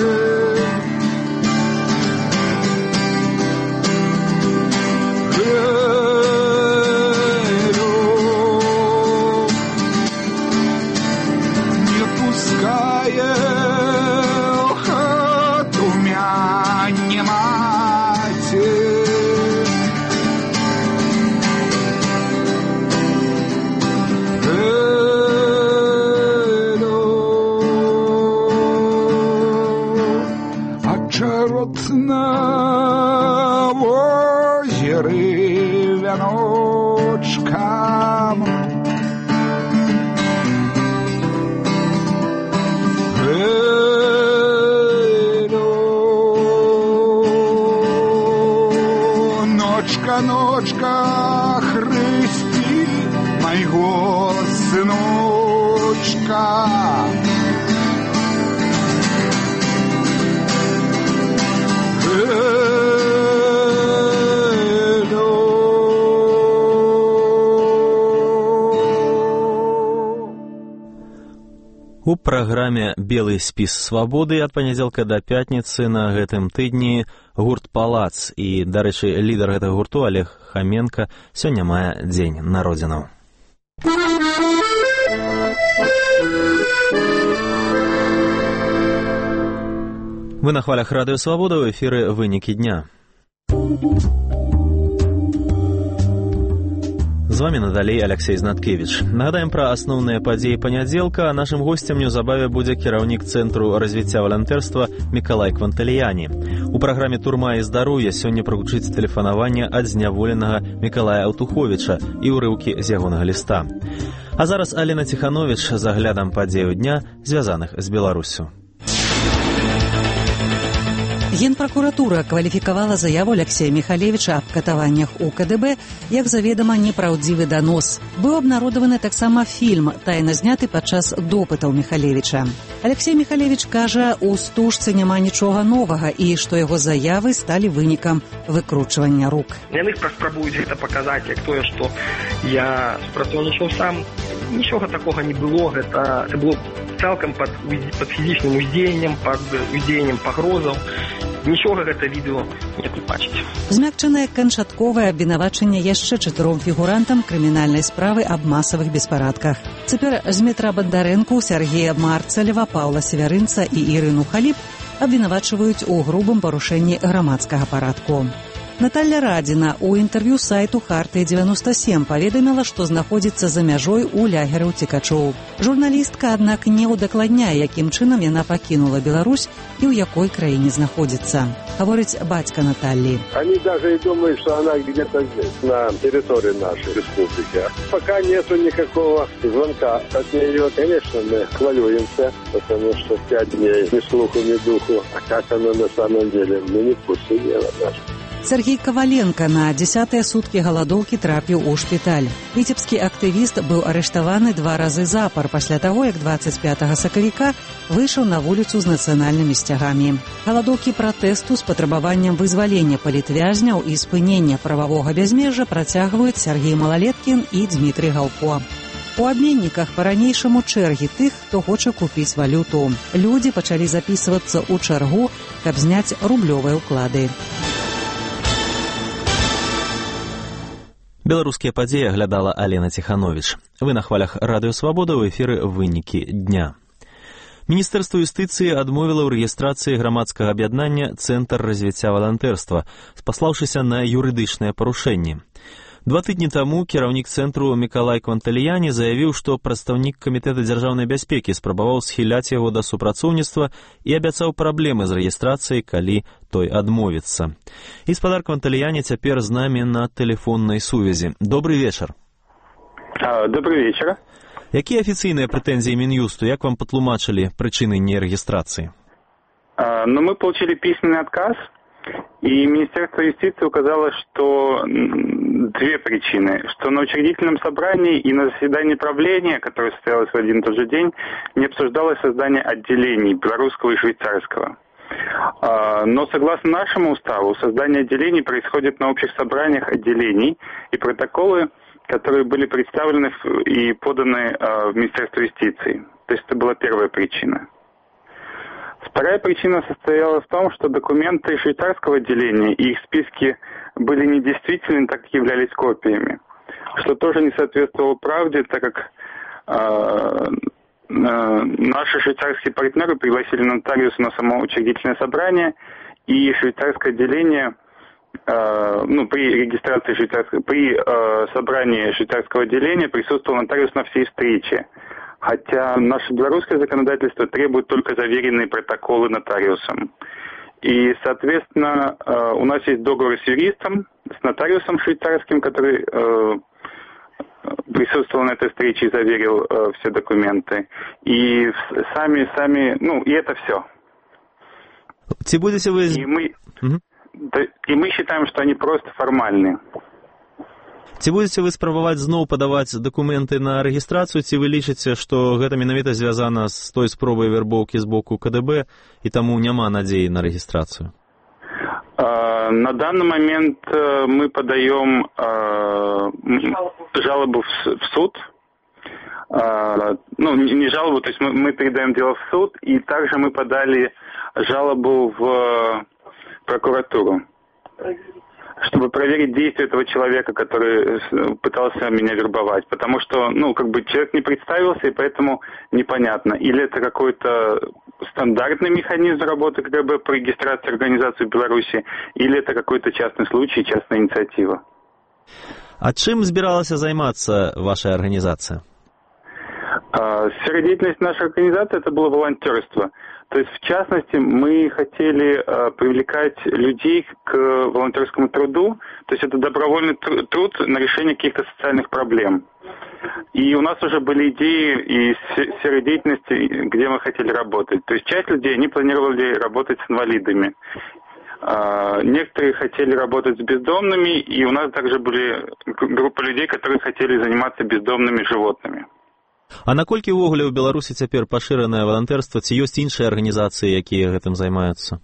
На озере вяночком Элю, ночка, ночка, хрысти моего сыночка. У праграме «Белы спіс свабоды» ад панядзелка да пятніцы на гэтым тыдні гурт «Палац». І, дарэчы, лідар гэтага гурту Олег Хаменка сёння мае дзень народзінаў. Вы на хвалях радыё «Свабода», ў эфіры «Вынікі дня». З вами надалей Алексей Знаткевич. Нагадаем пра асноўныя падзеі панядзелка, а нашым госцем неўзабаве будзе кіраўнік Цэнтру развіцця валантэрства Мікалай Кванталіяні. У праграме «Турма і здароўе» сёння прагучыць тэлефанаванне ад зняволенага Мікалая Аўтуховіча і ўрыўкі з ягонага ліста. А зараз Алена Ціхановіч з аглядам падзею дня, звязаных з Беларусю. Генпракуратура кваліфікавала заяву Алексея Михалевича аб катаваннях у КДБ як заведама непраўдзівы данос. Быў абнародаваны таксама фільм, тайна зняты падчас допытаў Михалевича. Алексей Михалевич кажа, у стужцы няма нічога новага і што яго заявы сталі вынікам выкручвання рук. Яны спрабуюць гэта паказаць як тое, што я супрацоўнічаў сам. Нічога такога не было, гэта, гэта было цалкам пад, пад фізічным уздзеяннем, пад уздзеяннем пагрозаў. Нічога гэта відэо не тлумачыць. Змякчанае канчатковае абвінавачанне яшчэ чатыром фігурантам крымінальнай справы аб масавых беспарадках. Цяпер Змітра Бондарэнку, Сергея Марцалева, Паўла Севярынца і Ірыну Халіп абвінавачваюць у грубым парушэнні грамадскага парадку. Наталля Радзіна у інтэрв'ю сайту Хартыя дзевяноста сем паведаміла, што знаходзіцца за мяжой у лагеры ўцекачоў. Журналістка, аднак, не ўдакладняе, якім чынам яна пакінула Беларусь і ў якой краіне знаходзіцца. Гаворыць бацька Наталлі. Они даже и думают, что она где-то здесь, на территории нашей республики. Пока нету никакого звонка от нее, конечно, мы хвалюемся, потому что пять дней ни слуху, ни духу. А как оно на самом деле, мы не в курсе дела даже. Сергей Каваленко на дзесятыя суткі галадоўкі трапіў у шпіталь. Віцебскі актывіст быў арыштаваны два разы запар пасля таго, як дваццаць пятага сакавіка выйшаў на вуліцу з нацыянальнымі сцягамі. Галадоўкі пратэсту з патрабаваннем вызвалення палітвязняў і спынення прававога бязмежжа працягваюць Сергей Малалеткін і Дмітрый Галко. У абменніках па-ранейшаму чэргі тых, хто хоча купіць валюту. Людзі пачалі запісвацца ў чаргу, каб зняць рублёвыя ўклады. Беларускія падзеі аглядала Алена Ціхановіч. Вы на хвалях Радыё Свабода, ў эфіры вынікі дня. Міністэрства юстыцыі адмовіла ў рэгістрацыі грамадскага аб'яднання «Цэнтр развіцця валантэрства», спаслаўшыся на юрыдычныя парушэнні. Два тыдні таму кіраўнік цэнтру Мікалай Квантальяні заявіў, што прадстаўнік камітэта дзяржаўнай бяспекі спрабаваў схіляць яго да супрацоўніцтва і абяцаў праблемы з рэгістрацыяй, калі той адмовіцца. І спадар Квантальяні цяпер з намі на тэлефоннай сувязі. Добрый вечар. Добрый вечер. Якія афіцыйныя прэтэнзіі Мінюсту? Як вам патлумачылі прычыны нерэгістрацыі? Ну, мы получили письменный отказ. И Министерство юстиции указало, что две причины. Что на учредительном собрании и на заседании правления, которое состоялось в один и тот же день, не обсуждалось создание отделений белорусского и швейцарского. Но согласно нашему уставу, создание отделений происходит на общих собраниях отделений, и протоколы, которые были представлены и поданы в Министерство юстиции. То есть это была первая причина. Вторая причина состояла в том, что документы швейцарского отделения и их списки были недействительны, так как являлись копиями, что тоже не соответствовало правде, так как э, э, наши швейцарские партнеры пригласили нотариуса на само учредительное собрание, и швейцарское отделение, э, ну, при регистрации швейцарского, при э, собрании швейцарского отделения присутствовал нотариус на всей встрече. Хотя наше белорусское законодательство требует только заверенные протоколы нотариусом. И, соответственно, у нас есть договор с юристом, с нотариусом швейцарским, который присутствовал на этой встрече и заверил все документы. И сами, сами, ну, и это все. И мы, и мы считаем, что они просто формальные. Ці будзеце вы спрабаваць зноў падаваць дакументы на рэгістрацыю, ці вы лічыце, што гэта менавіта звязана з той спробай вербоўкі з боку КДБ, і таму няма надзеі на рэгістрацыю? На данный момент мы подаем жалобу в суд. Ну, не жалобу, то есть мы, мы передаем дело в суд, и также мы подали жалобу в прокуратуру, чтобы проверить действия этого человека, который пытался меня вербовать. Потому что, ну, как бы человек не представился, и поэтому непонятно. Или это какой-то стандартный механизм работы КГБ по регистрации организации в Беларуси, или это какой-то частный случай, частная инициатива. А чым збіралася займацца ваша организация? Сфера деятельности нашей организации это было волонтерство. То есть, в частности, мы хотели э, привлекать людей к волонтерскому труду, то есть это добровольный труд на решение каких-то социальных проблем. И у нас уже были идеи и сферы деятельности, где мы хотели работать. То есть часть людей, они планировали работать с инвалидами. Некоторые хотели работать с бездомными, и у нас также были группы людей, которые хотели заниматься бездомными животными. А наколькі ўвогуле ў Беларусі цяпер пашыранае валантэрства, ці ёсць іншыя арганізацыі, якія гэтым займаюцца?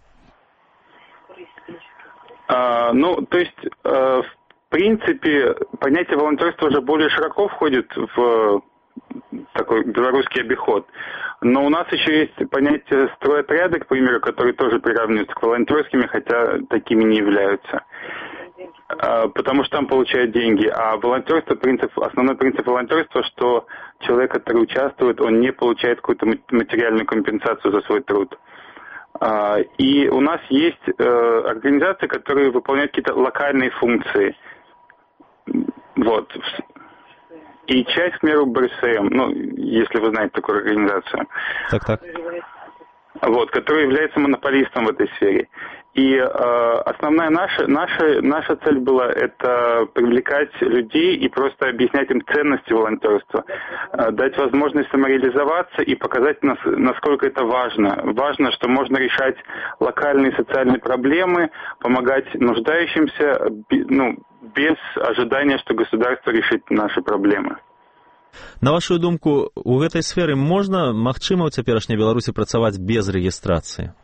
А, ну, то есть, э, в принципе, понятие волонтерства уже более широко входит в такой белорусский обиход. Но у нас еще есть понятие стройотряды, к примеру, которые тоже приравниваются к волонтерским, хотя такими не являются. А, потому что там получают деньги. А волонтерство, принцип, основной принцип волонтерства, что человек, который участвует, он не получает какую-то материальную компенсацию за свой труд. И у нас есть э, организации, которые выполняют какие-то локальные функции. Вот. И часть, к примеру, бэ эс эм, ну, если вы знаете такую организацию. Так, так. Вот, который является монополистом в этой сфере. И э, основная наша, наша, наша цель была это привлекать людей и просто объяснять им ценности волонтерства, э, дать возможность самореализоваться и показать, нас, насколько это важно. Важно, что можно решать локальные социальные проблемы, помогать нуждающимся, ну, без ожидания, что государство решит наши проблемы. На вашу думку, у гэтай сферы можна, магчыма, ў цяперашняй Беларусі працаваць без рэгістрацыі?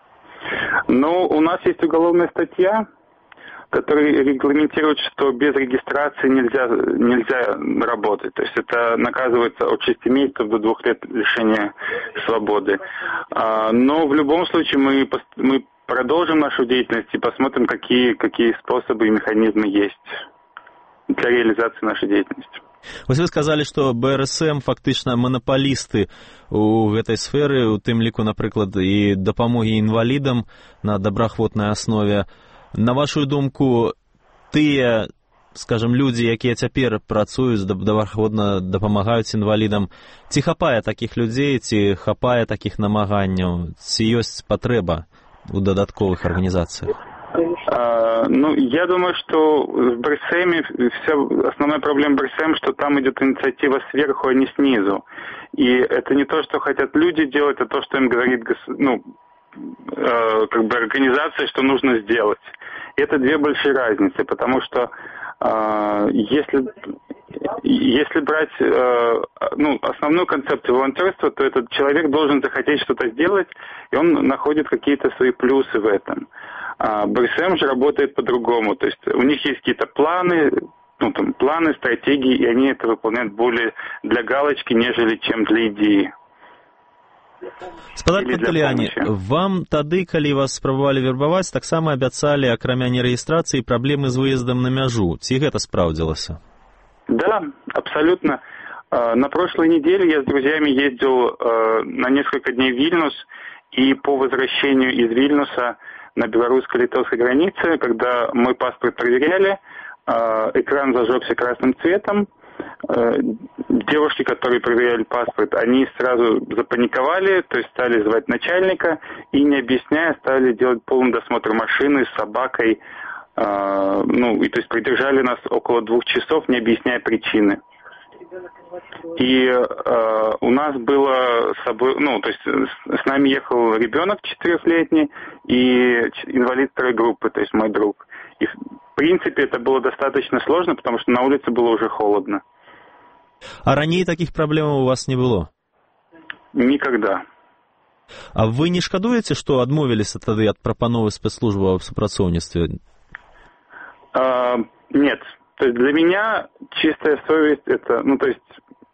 Ну, у нас есть уголовная статья, которая регламентирует, что без регистрации нельзя, нельзя работать. То есть это наказывается от шести месяцев до двух лет лишения свободы. Но в любом случае мы, мы продолжим нашу деятельность и посмотрим, какие, какие способы и механизмы есть для реализации нашей деятельности. Вось вы сказалі, што бэ эр эс эм фактычна манапалісты ў гэтай сферы, у тым ліку, напрыклад, і дапамогі інвалідам на добраахвотнай аснове. На вашу думку, тыя, скажем, людзі, якія цяпер працуюць, добраахвотна дапамагаюць інвалідам, ці хапае такіх людзей, ці хапае такіх намаганняў, ці ёсць патрэба ў дадатковых арганізацыях? Uh, ну, я думаю, что в бэ эс эм вся основная проблема бэ эс эм, что там идет инициатива сверху, а не снизу. И это не то, что хотят люди делать, а то, что им говорит, ну, э, как бы организация, что нужно сделать. И это две большие разницы, потому что э, если, если брать э, ну, основную концепцию волонтерства, то этот человек должен захотеть что-то сделать, и он находит какие-то свои плюсы в этом. А бэ эс эм же работает по-другому, то есть у них есть какие-то планы, ну, там, планы, стратегии, и они это выполняют более для галочки, нежели чем для идеи. Спадар Пантэлеяне, вам тады, калі вас спрабавалі вербаваць, таксама абяцалі, акрамя нерэгістрацыі, праблемы з выездам на мяжу. Ці гэта спраўдзілася? Да, абсолютно. На прошлой неделе я с друзьями ездил на несколько дней в Вильнюс, и по возвращению из Вильнюса на белорусско-литовской границе, когда мой паспорт проверяли, экран зажегся красным цветом. Девушки, которые проверяли паспорт, они сразу запаниковали, то есть стали звать начальника и, не объясняя, стали делать полный досмотр машины с собакой. Ну, и то есть продержали нас около двух часов, не объясняя причины. И э, у нас было с собой, ну, то есть с, с нами ехал ребенок четырехлетний и инвалид второй группы, то есть мой друг. И в принципе это было достаточно сложно, потому что на улице было уже холодно. А ранее таких проблем у вас не было? Никогда. А вы не шкадуеце, што адмовіліся тады ад прапановы спецслужбы аб супрацоўніцтве? Э, нет. То есть для меня чистая совесть это, ну то есть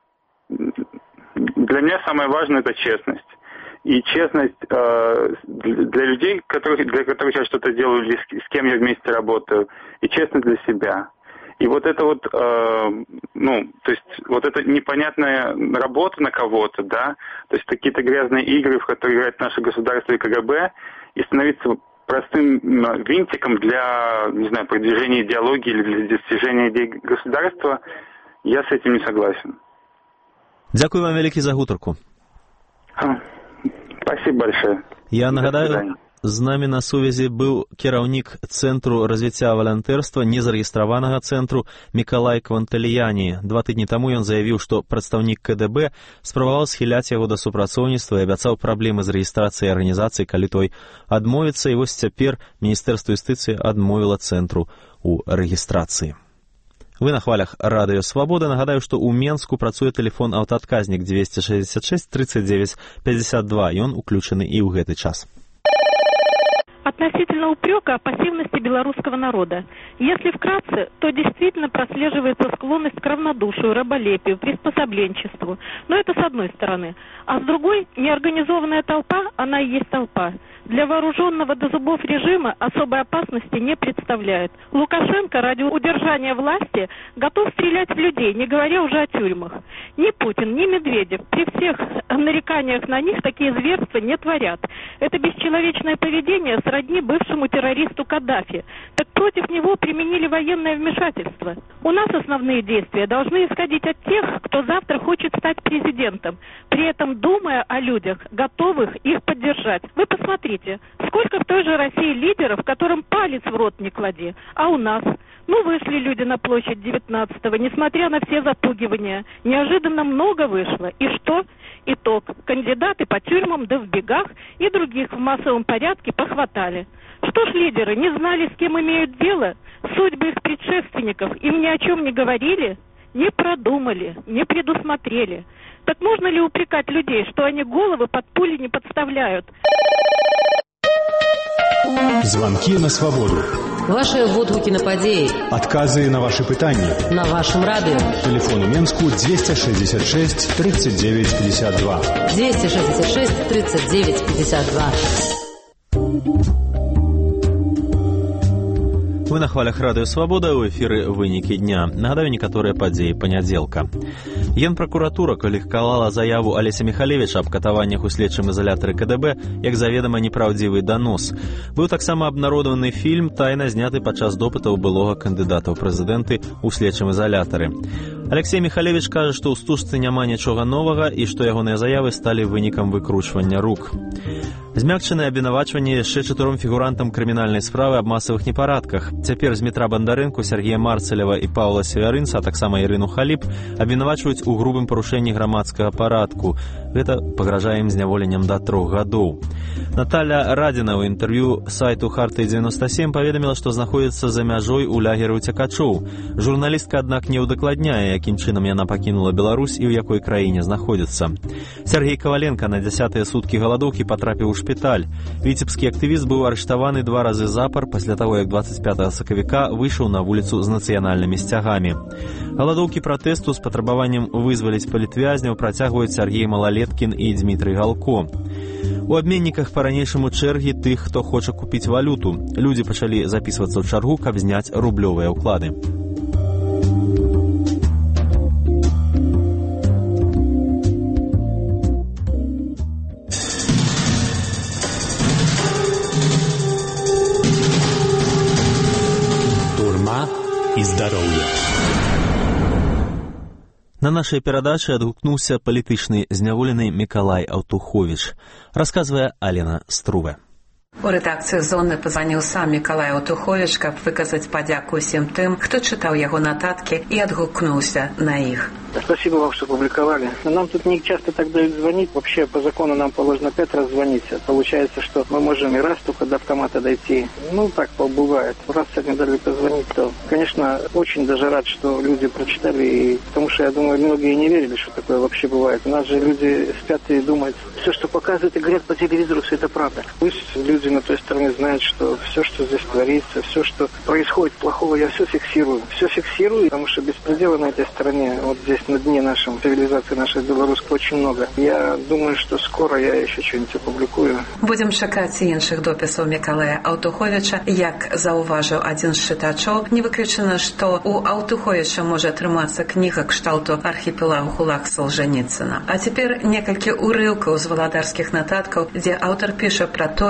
для меня самое важное это честность. И честность э, для людей, которых, для которых я что-то делаю, или с, с кем я вместе работаю, и честность для себя. И вот это вот, э, ну, то есть вот эта непонятная работа на кого-то, да, то есть какие-то грязные игры, в которые играет наше государство и ка гэ бэ, и становиться простым винтиком для, не знаю, продвижения идеологии или для достижения идей государства, я с этим не согласен. Дякую вам вялікі за гутарку. Спасибо большое. Я нагадаю, З намі на сувязі быў кіраўнік Цэнтру развіцця валантэрства незарэгістраванага цэнтру Мікалай Квантальяні. Два тыдні таму ён заявіў, што прадстаўнік ка дэ бэ спрабаваў схіляць яго да супрацоўніцтва і абяцаў праблемы з рэгістрацыяй арганізацыі, калі той адмовіцца, і вось цяпер Міністэрства юстыцыі адмовіла цэнтру у рэгістрацыі. Вы на хвалях Радыё Свабода. Нагадаю, што ў Менску працуе тэлефон аўтаадказнік двести шестьдесят шесть тридцать девять пятьдесят два. Ён уключаны і ў гэты час. Относительно упрека о пассивности белорусского народа. Если вкратце, то действительно прослеживается склонность к равнодушию, раболепию, приспособленчеству. Но это с одной стороны. А с другой, неорганизованная толпа, она и есть толпа. Для вооруженного до зубов режима особой опасности не представляет. Лукашенко ради удержания власти готов стрелять в людей, не говоря уже о тюрьмах. Ни Путин, ни Медведев при всех нареканиях на них такие зверства не творят. Это бесчеловечное поведение сродни бывшему террористу Каддафи. Так против него применили военное вмешательство. У нас основные действия должны исходить от тех, кто завтра хочет стать президентом, при этом думая о людях, готовых их поддержать. Вы посмотрите, сколько в той же России лидеров, которым палец в рот не клади, а у нас? Ну, вышли люди на площадь девятнадцатого, несмотря на все запугивания. Неожиданно много вышло. И что? Итог. Кандидаты по тюрьмам да в бегах и других в массовом порядке похватали. Что ж лидеры не знали, с кем имеют дело? Судьбы их предшественников им ни о чем не говорили? Не продумали, не предусмотрели. Так можно ли упрекать людей, что они головы под пули не подставляют? Звонки на свободу. Ваши водгуки на падеи. Отказы на ваши пытания. На вашем радио. Телефон у Менску двести шестьдесят шесть тридцать девять пятьдесят два. двести шестьдесят шесть тридцать девять пятьдесят два. Вы на хвалях Радыё Свабода, у эфіры вынікі дня. Нагадаю некаторыя падзеі панядзелка. Генпракуратура кваліфікавала заяву Алеся Михалевича аб катаваннях у следчым изолятары ка дэ бэ як заведама непраўдзівы данос. Быў таксама абнародаваны фільм, тайна зняты падчас допытаў былога кандыдата ў прэзідэнты ў следчым изолятары. Алексей Михалевич кажа, што ў стужцы няма нічога новага і што ягоныя заявы сталі вынікам выкручвання рук. Змякчанае абвінавачванне яшчэ чатыром фігурантам крымінальнай справы аб масавых непарадках. Цяпер Змітра Бандарэнку, Сергея Марцалева і Паўла Севярынца, а таксама Ірыну Халіп, абвінавачваюць у грубым парушэнні грамадскага парадку. Гэта пагражае ім зняволеннем да трох гадоў. Наталя Радзіна ў інтэрв'ю сайту Харты девяносто семь паведаміла, што знаходзіцца за мяжой у лагеры ўцякачоў. Журналістка, аднак, не ўдакладняе, якім чынам яна пакінула Беларусь і ў якой краіне знаходзіцца. Сергей Каваленка на дзясятыя суткі галадоўкі патрапіў у шпіталь. Віцебскі актывіст быў арыштаваны два разы запар пасля таго, як двадцать пятого сакавіка выйшаў на вуліцу з нацыянальнымі сцягамі. Галадоўкі пратэсту з патрабаваннем вызваліць палітвязняў працягваюць Сергей Малалеткін і Дмітрый Галко. У абменніках па-ранейшаму чэргі тых, хто хоча купіць валюту. Людзі пачалі запісвацца ў чаргу, каб зняць рублёвыя ўклады. І здароўе. На нашай перадачы адгукнуўся палітычны зняволены Мікалай Аўтуховіч. Расказвае Алена Струве. У рэдакцыі «Зоны» пазваніў сам Мікалай Аўтуховіч, каб выказаць падзяку ўсім тым, хто чытаў яго нататкі і адгукнуўся на іх. Спасибо вам, что публиковали. Но нам тут не часто так дают звонить. Вообще, по закону нам положено пять раз звонить. Получается, что мы можем и раз только до автомата дойти. Ну, так бывает. Раз сегодня дали позвонить, то, конечно, очень даже рад, что люди прочитали. И, потому что, я думаю, многие не верили, что такое вообще бывает. У нас же люди спят и думают, все, что показывают и говорят по телевизору, все это правда. Пусть люди на той стороне знают, что все, что здесь творится, все, что происходит плохого, я все фиксирую. Все фиксирую, потому что беспредела на этой стороне, вот здесь на дне нашем, цивилизации нашей белорусской очень много. Я думаю, что скоро я еще что-нибудь опубликую. Будем чакаць іншых допісаў Мікалая Аўтуховіча. Як заўважыў адзін з чытачоў, не выключана, што у Аўтуховіча можа атрымацца кніга кшталту архіпелагу ГУЛАГ Солженіцына. А цяпер некалькі урыўкаў з валадарскіх нататкаў, дзе аўтар піша пра тое, як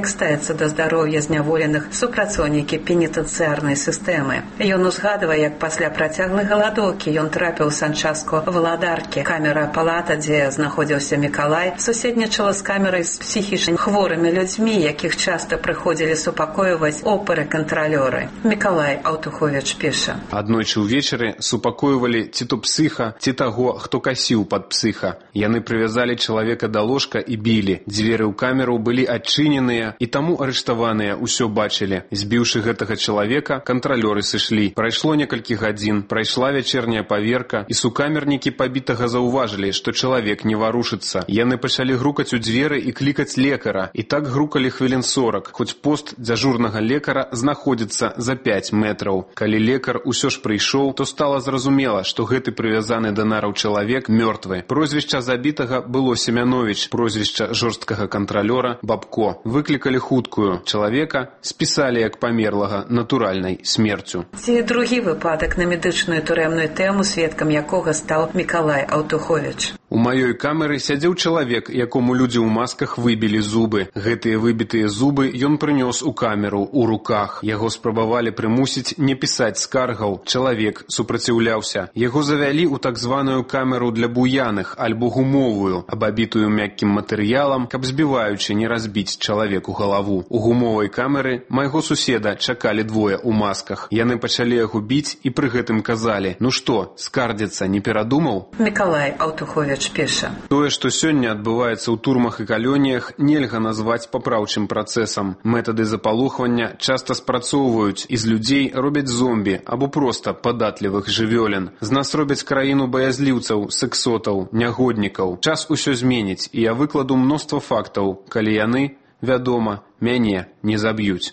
ставяцца да здароўя зняволеных супрацоўнікі пенітэнцыярнай сістэмы. Ён узгадвае, як пасля працяглай галадоўкі ён трапіў у санчастку валадаркі. Камера палата, дзе знаходзіўся Мікалай, суседнічала з камерай з псіхічна хворымі людзьмі, якіх часта прыходзілі супакойваць опары-кантралёры. Мікалай Аўтуховіч піша. Аднойчы ўвечары супакойвалі ці то псыха, ці таго, хто касіў пад псыха. Яны прывязалі чалавека да ложка і білі. Дзверы ў камеру былі адчыненыя, і таму арыштаваныя ўсё бачылі. Збіўшы гэтага чалавека, кантралёры сышлі. Прайшло некалькі гадзін, прайшла вячэрняя паверка, і сукамернікі пабітага заўважылі, што чалавек не варушыцца. Яны пачалі грукаць у дзверы і клікаць лекара. І так грукалі хвілін сорак, хоць пост дзяжурнага лекара знаходзіцца за пяць метраў. Калі лекар усё ж прыйшоў, то стала зразумела, што гэты прывязаны да нараў чалавек мёртвы. Прозвішча забітага было Семянович, прозвішча жорсткага кантралёра Бабко. Выклікалі хуткую. Чалавека спісалі як памерлага натуральнай смерцю. Ці другі выпадак на медычную турэмную тэму, сведкам якога стаў Мікалай Аўтуховіч. У маёй камеры сядзеў чалавек, якому людзі ў масках выбілі зубы. Гэтыя выбітыя зубы ён прынёс у камеру ў руках. Яго спрабавалі прымусіць не пісаць скаргаў. Чалавек супраціўляўся. Яго завялі ў так званую камеру для буяных, альбо гумовую, абабітую мяккім матэрыялам, каб збіваючы не разбіць чалавеку галаву. У гумовай камеры майго суседа чакалі двое ў масках. Яны пачалі яго біць і пры гэтым казалі: «Ну што, скардзіцца не перадумаў?» Мікалай Аўтуховіч піша. Тое, што сёння адбываецца ў турмах і калоніях, нельга назваць папраўчым працэсам. Метады запалохвання часта спрацоўваюць, і з людзей робяць зомбі або проста падатлівых жывёлін. З нас робяць краіну баязліўцаў, сексотаў, нягоднікаў. Час усё зменіць, і я выкладу мноства фактаў, калі яны, вядома, мяне не заб'юць.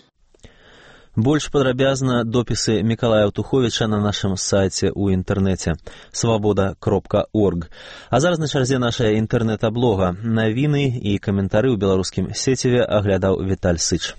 Больш падрабязна допісы Мікалая Аўтуховіча на нашым сайце ў інтэрнэце свабода кропка орг. А зараз на чарзе наша інтэрнэт-аблога. Навіны і каментары ў беларускім сеціве аглядаў Віталь Сыч.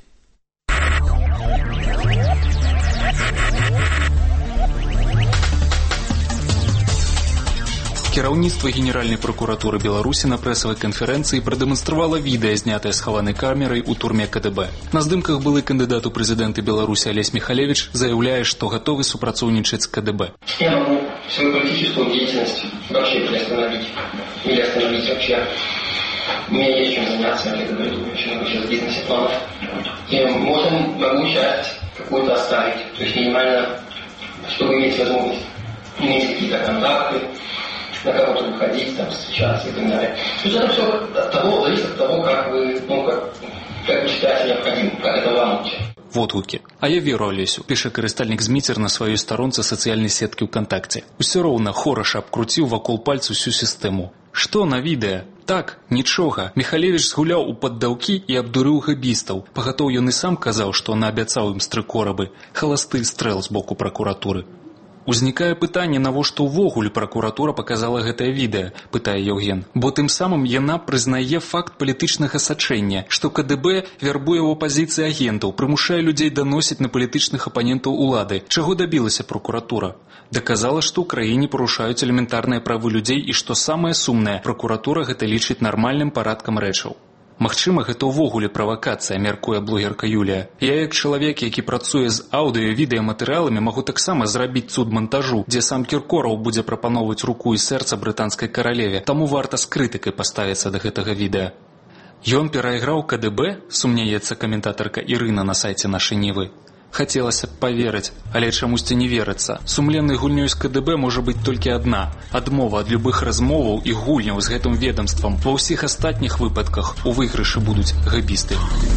Кіраўніцтва Генеральнай пракуратуры Беларусі на прэсавай канферэнцыі прадэманстравала відэа, знятае схаванай камерай у турме ка дэ бэ. На здымках былы кандыдат у прэзідэнты Беларусі Алесь Михалевич заяўляе, што гатовы супрацоўнічаць з ка дэ бэ. Я могу свою политическую деятельность вообще приостановить. Или остановить вообще. У меня есть чем заняться, я говорю, очень много сейчас в бизнесе планов. И можем, могу часть какую-то оставить. То есть минимально, чтобы иметь возможность иметь какие-то контакты, на кого-то выходить, там, встречаться и так далее. То есть это все от того, зависит от того, как вы, ну, как, как вы считаете необходимым, как это вам лучше. Водгукі. А я веру Алесю, піша карыстальнік Зміцер на сваёй старонцы сацыяльнай сеткі ВКонтакце. Усё роўна хораша абкруціў вакол пальцу всю сістэму. Што на відэа? Так, нічога. Михалевич згуляў у паддаўкі і абдурыў габістаў. Пагатоў ён і сам казаў, што наабяцаў ім стрыкорабы. Халасты стрэл з боку пракуратуры. Узнікае пытанне, навошта ўвогуле пракуратура паказала гэтае відэа, пытае Еўген. Бо тым самым яна прызнае факт палітычнага сачэння, што ка дэ бэ вярбуе ў апазіцыі агентаў, прымушае людзей даносіць на палітычных апанентаў улады. Чаго дабілася пракуратура? Даказала, што ў краіне парушаюць элементарныя правы людзей і, што самае сумнае, пракуратура гэта лічыць нармальным парадкам рэчаў. Магчыма, гэта ўвогуле правакацыя, мяркуе блогерка Юлія. Я, як чалавек, які працуе з аўдыё- і відэаматэрыяламі, магу таксама зрабіць цуд мантажу, дзе сам Кіркораў будзе прапаноўваць руку і сэрца брытанскай каралеве, таму варта з крытыкай паставіцца да гэтага відэа. Ён перайграў ка дэ бэ, сумняецца каментатарка Ірына на сайце нашай Нівы. Хацелася б паверыць, але чамусьці не верыцца. Сумленнай гульнёй з ка дэ бэ можа быць толькі адна – адмова ад любых размоваў і гульняў з гэтым ведамствам. Ва ўсіх астатніх выпадках у выйгрышы будуць габісты.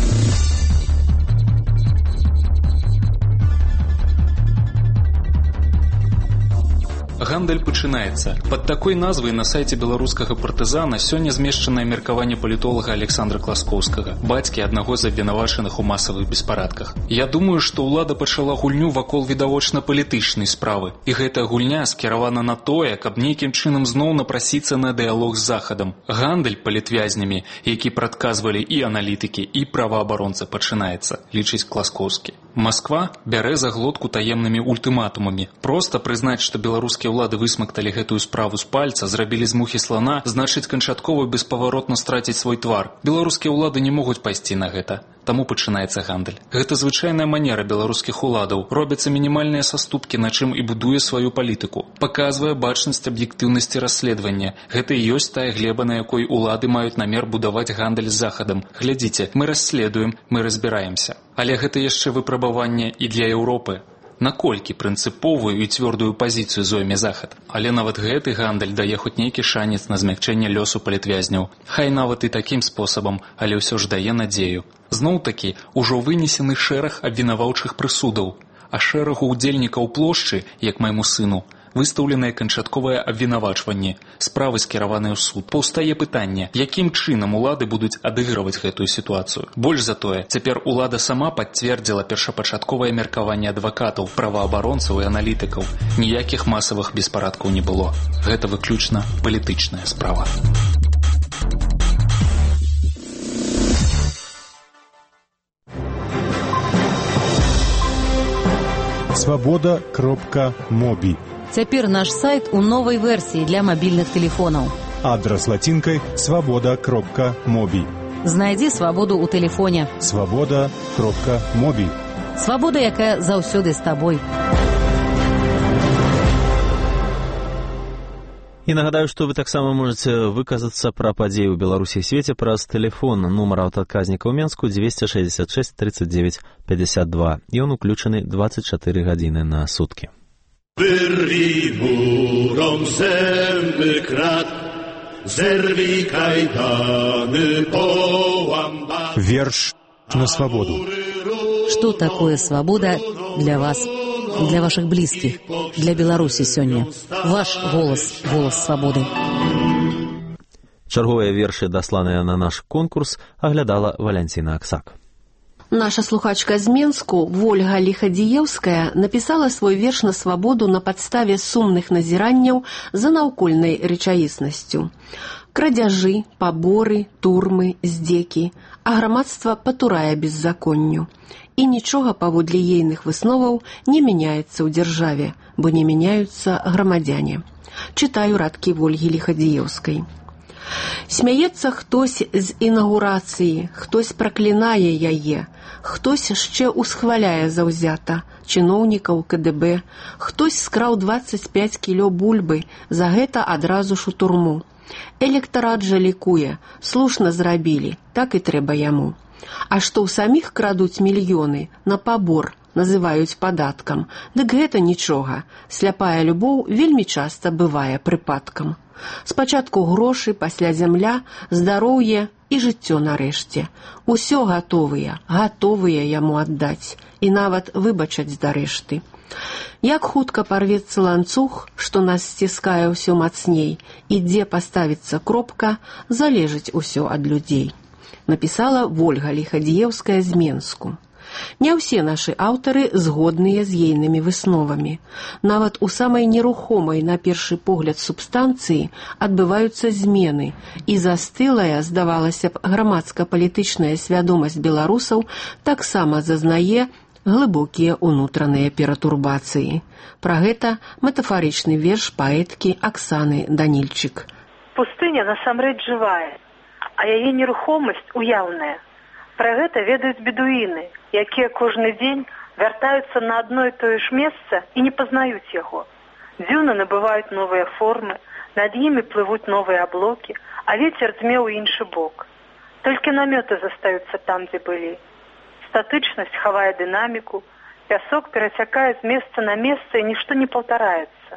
Гандаль пачынаецца. Пад такой назвай на сайце беларускага партызана сёння змешчанае меркаванне палітолага Александра Класкоўскага, бацькі аднаго з абвінавачаных у масавых беспарадках. Я думаю, што ўлада пачала гульню вакол відавочна палітычнай справы. І гэтая гульня скіравана на тое, каб нейкім чынам зноў напрасіцца на дыялог з Захадам. Гандаль палітвязнямі, які прадказвалі і аналітыкі, і праваабаронцы, пачынаецца, лічыць Класкоўскі. Масква бярэ за глотку таемнымі ультыматумамі. Проста прызнаць, што беларускія ўлады улады высмакталі гэтую справу з пальца, зрабілі з мухі слана, значыць канчаткова беспаваротна страціць свой твар. Беларускія ўлады не могуць пайсці на гэта. Таму пачынаецца гандаль. Гэта звычайная манера беларускіх уладаў. Робяцца мінімальныя саступкі, на чым і будуе сваю палітыку. Паказвае бачнасць аб'ектыўнасці расследавання. Гэта і ёсць тая глеба, на якой улады маюць намер будаваць гандаль з Захадам. Глядзіце, мы расследуем, мы разбіраемся. Але гэта яшчэ выпрабаванне і для Еўропы. Наколькі прынцыповую і цвёрдую пазіцыю зойме Захад. Але нават гэты гандаль дае хоць нейкі шанец на змякчэнне лёсу палітвязняў. Хай нават і такім спосабам, але ўсё ж дае надзею. Зноў-такі, ужо вынесены шэраг абвінаваўчых прысудаў, а шэрагу ўдзельнікаў плошчы, як майму сыну, выстаўленае канчатковае абвінавачванне, справы скіраваныя ў суд. Паўстае пытанне, якім чынам улады будуць адыгрываць гэтую сітуацыю. Больш за тое, цяпер улада сама пацвердзіла першапачатковае меркаванне адвакатаў, праваабаронцаў і аналітыкаў. Ніякіх масавых беспарадкаў не было. Гэта выключна палітычная справа. свобода кропка моби. Цяпер наш сайт у новай версіі для мабільных тэлефонаў. Адрас лацінкай свобода кропка моби. Знайдзі свабоду ў тэлефоне. свобода кропка моби. Свабода, якая заўсёды з табой. І нагадаю, што вы таксама можаце выказацца пра падзеі ў Беларусі і свеце праз тэлефон. Нумар аўтаадказніка ў Менску дзвесце шэсцьдзесят шэсць тридцать девять пятьдесят два. Ён уключаны двадцать чатыры гадзіны на суткі. Wyrwij murą zęby krat, zerwij kajdany, połam bat. Верш на свободу. Што такое свабода для вас, для вашых блізкіх, для Беларусі сёння? Ваш голас, голас свабоды. Чарговыя вершы, дасланыя на наш конкурс, аглядала Валянціна Аксак. Наша слухачка з Менску, Вольга Лихадзіеўская, напісала свой верш на свабоду на падставе сумных назіранняў за наўкольнай рэчаіснасцю. Крадзяжы, паборы, турмы, здзекі, а грамадства патурае беззаконню. І нічога паводле ейных высноваў не мяняецца ў дзяржаве, бо не мяняюцца грамадзяне. Чытаю радкі Вольгі Лихадзіеўскай. Смяецца хтось з інаўгурацыі, хтось праклінае яе, хтось яшчэ усхваляе заўзята чыноўнікаў ка дэ бэ, хтось скраў дваццаць пяць кіло бульбы, за гэта адразу ж у турму. Электарат жа лікуе, слушна зрабілі, так і трэба яму. А што ў саміх крадуць мільёны на пабор, называюць падаткам, дык гэта нічога, сляпая любоў вельмі часта бывае прыпадкам. Спачатку грошы, пасля зямля, здароўе і жыццё нарэшце. Усё гатовыя, гатовыя яму аддаць і нават выбачаць дарэшты. Як хутка парвецца ланцуг, што нас сціскае ўсё мацней, і дзе паставіцца кропка, залежыць усё ад людзей. Напісала Вольга Лихадзіеўская з Менску. Не ўсе нашы аўтары згодныя з ейнымі высновамі. Нават у самай нерухомай на першы погляд субстанцыі адбываюцца змены, і застылая, здавалася б, грамадска-палітычная свядомасць беларусаў таксама зазнае глыбокія ўнутраныя пературбацыі. Пра гэта метафарычны верш паэткі Аксаны Данільчык. Пустыня насамрэч жывая, а яе нерухомасць уяўная. Пра гэта ведаюць бедуіны, якія кожны дзень вяртаюцца на адно і тое ж месца і не пазнаюць яго. Дзюны набываюць новыя формы, над імі плывуць новыя аблокі, а вецер дзьме ў іншы бок. Толькі намёты застаюцца там, дзе былі. Статычнасць хавае дынаміку, пясок перацякае з месца на месца і нішто не паўтараецца.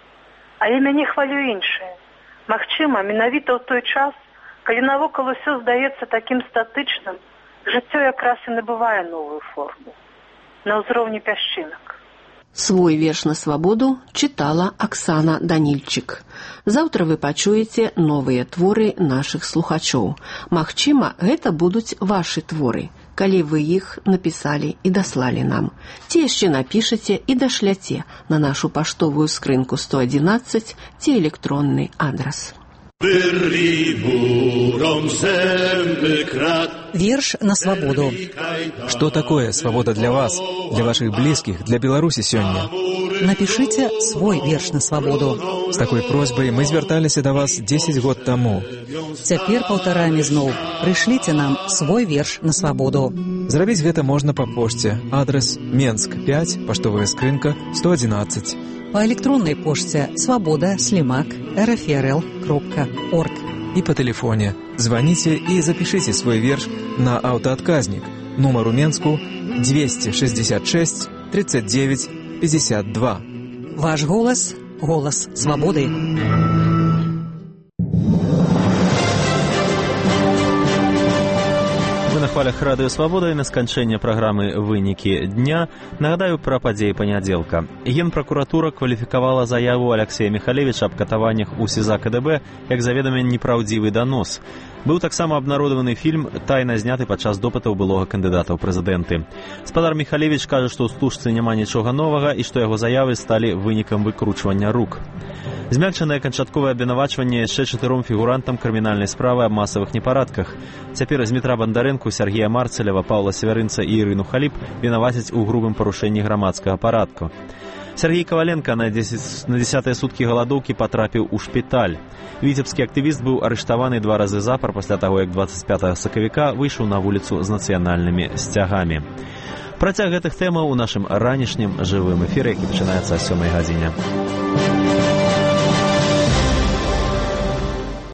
Але мяне хвалюе іншае. Магчыма, менавіта ў той час, калі навокал усё здаецца такім статычным, жыццё якраз і набывае новую форму, на ўзроўні пясчынак. Свой верш на свабоду чытала Аксана Данільчык. Заўтра вы пачуеце новыя творы нашых слухачоў. Магчыма, гэта будуць вашы творы, калі вы іх напісалі і даслалі нам. Ці яшчэ напішаце і дашляце на нашу паштовую скрынку сто адзінаццаць ці электронны адрас. Верш на свободу. Что такое свобода для вас, для ваших близких, для Беларуси сегодня? Напишите свой верш на свободу. С такой просьбой мы звярталіся до вас десять год тому. Цяпер паўтарамі зноў. Прышліце нам свой верш на свободу. Зрабіць гэта можна па пошце. Адрес Менск пять, паштовая скрынка сто одиннадцать. По электронной почте свобода слимак рфрл кропка орг. И по телефоне. Звоните и запишите свой верш на автоотказник. Номер у Менску двести шестьдесят шесть тридцать девять пятьдесят два. Ваш голос – голос свободы. На хвалях радыё «Свабода» і на сканчэнне праграмы «Вынікі дня» нагадаю пра падзеі панядзелка. Генпракуратура кваліфікавала заяву Алексея Михалевича аб катаваннях у СІЗА КДБ як заведама непраўдзівы данос. Быў таксама абнародаваны фільм, тайна зняты падчас допытаў былога кандыдата ў прэзідэнты. Спадар Михалевич кажа, што ў стужцы няма нічога новага і што яго заявы сталі вынікам выкручвання рук. Змякчанае канчатковае абвінавачванне яшчэ чатыром фігурантам крымінальнай справы аб масавых непарадках. Цяпер Змітра Бандарэнку, Сергея Марцалева, Паўла Севярынца і Ірыну Халіп вінавацяць у грубым парушэнні грамадскага парадку. Сергей Коваленко на дзесятыя суткі галадоўкі патрапіў у шпіталь. Віцебскі актывіст быў арыштаваны два разы запар пасля таго, як двадцать пятага сакавіка выйшаў на вуліцу з нацыянальнымі сцягамі. Працяг гэтых тэмаў у нашым ранішнім жывым эфіры, які пачынаецца о сёмай гадзіне.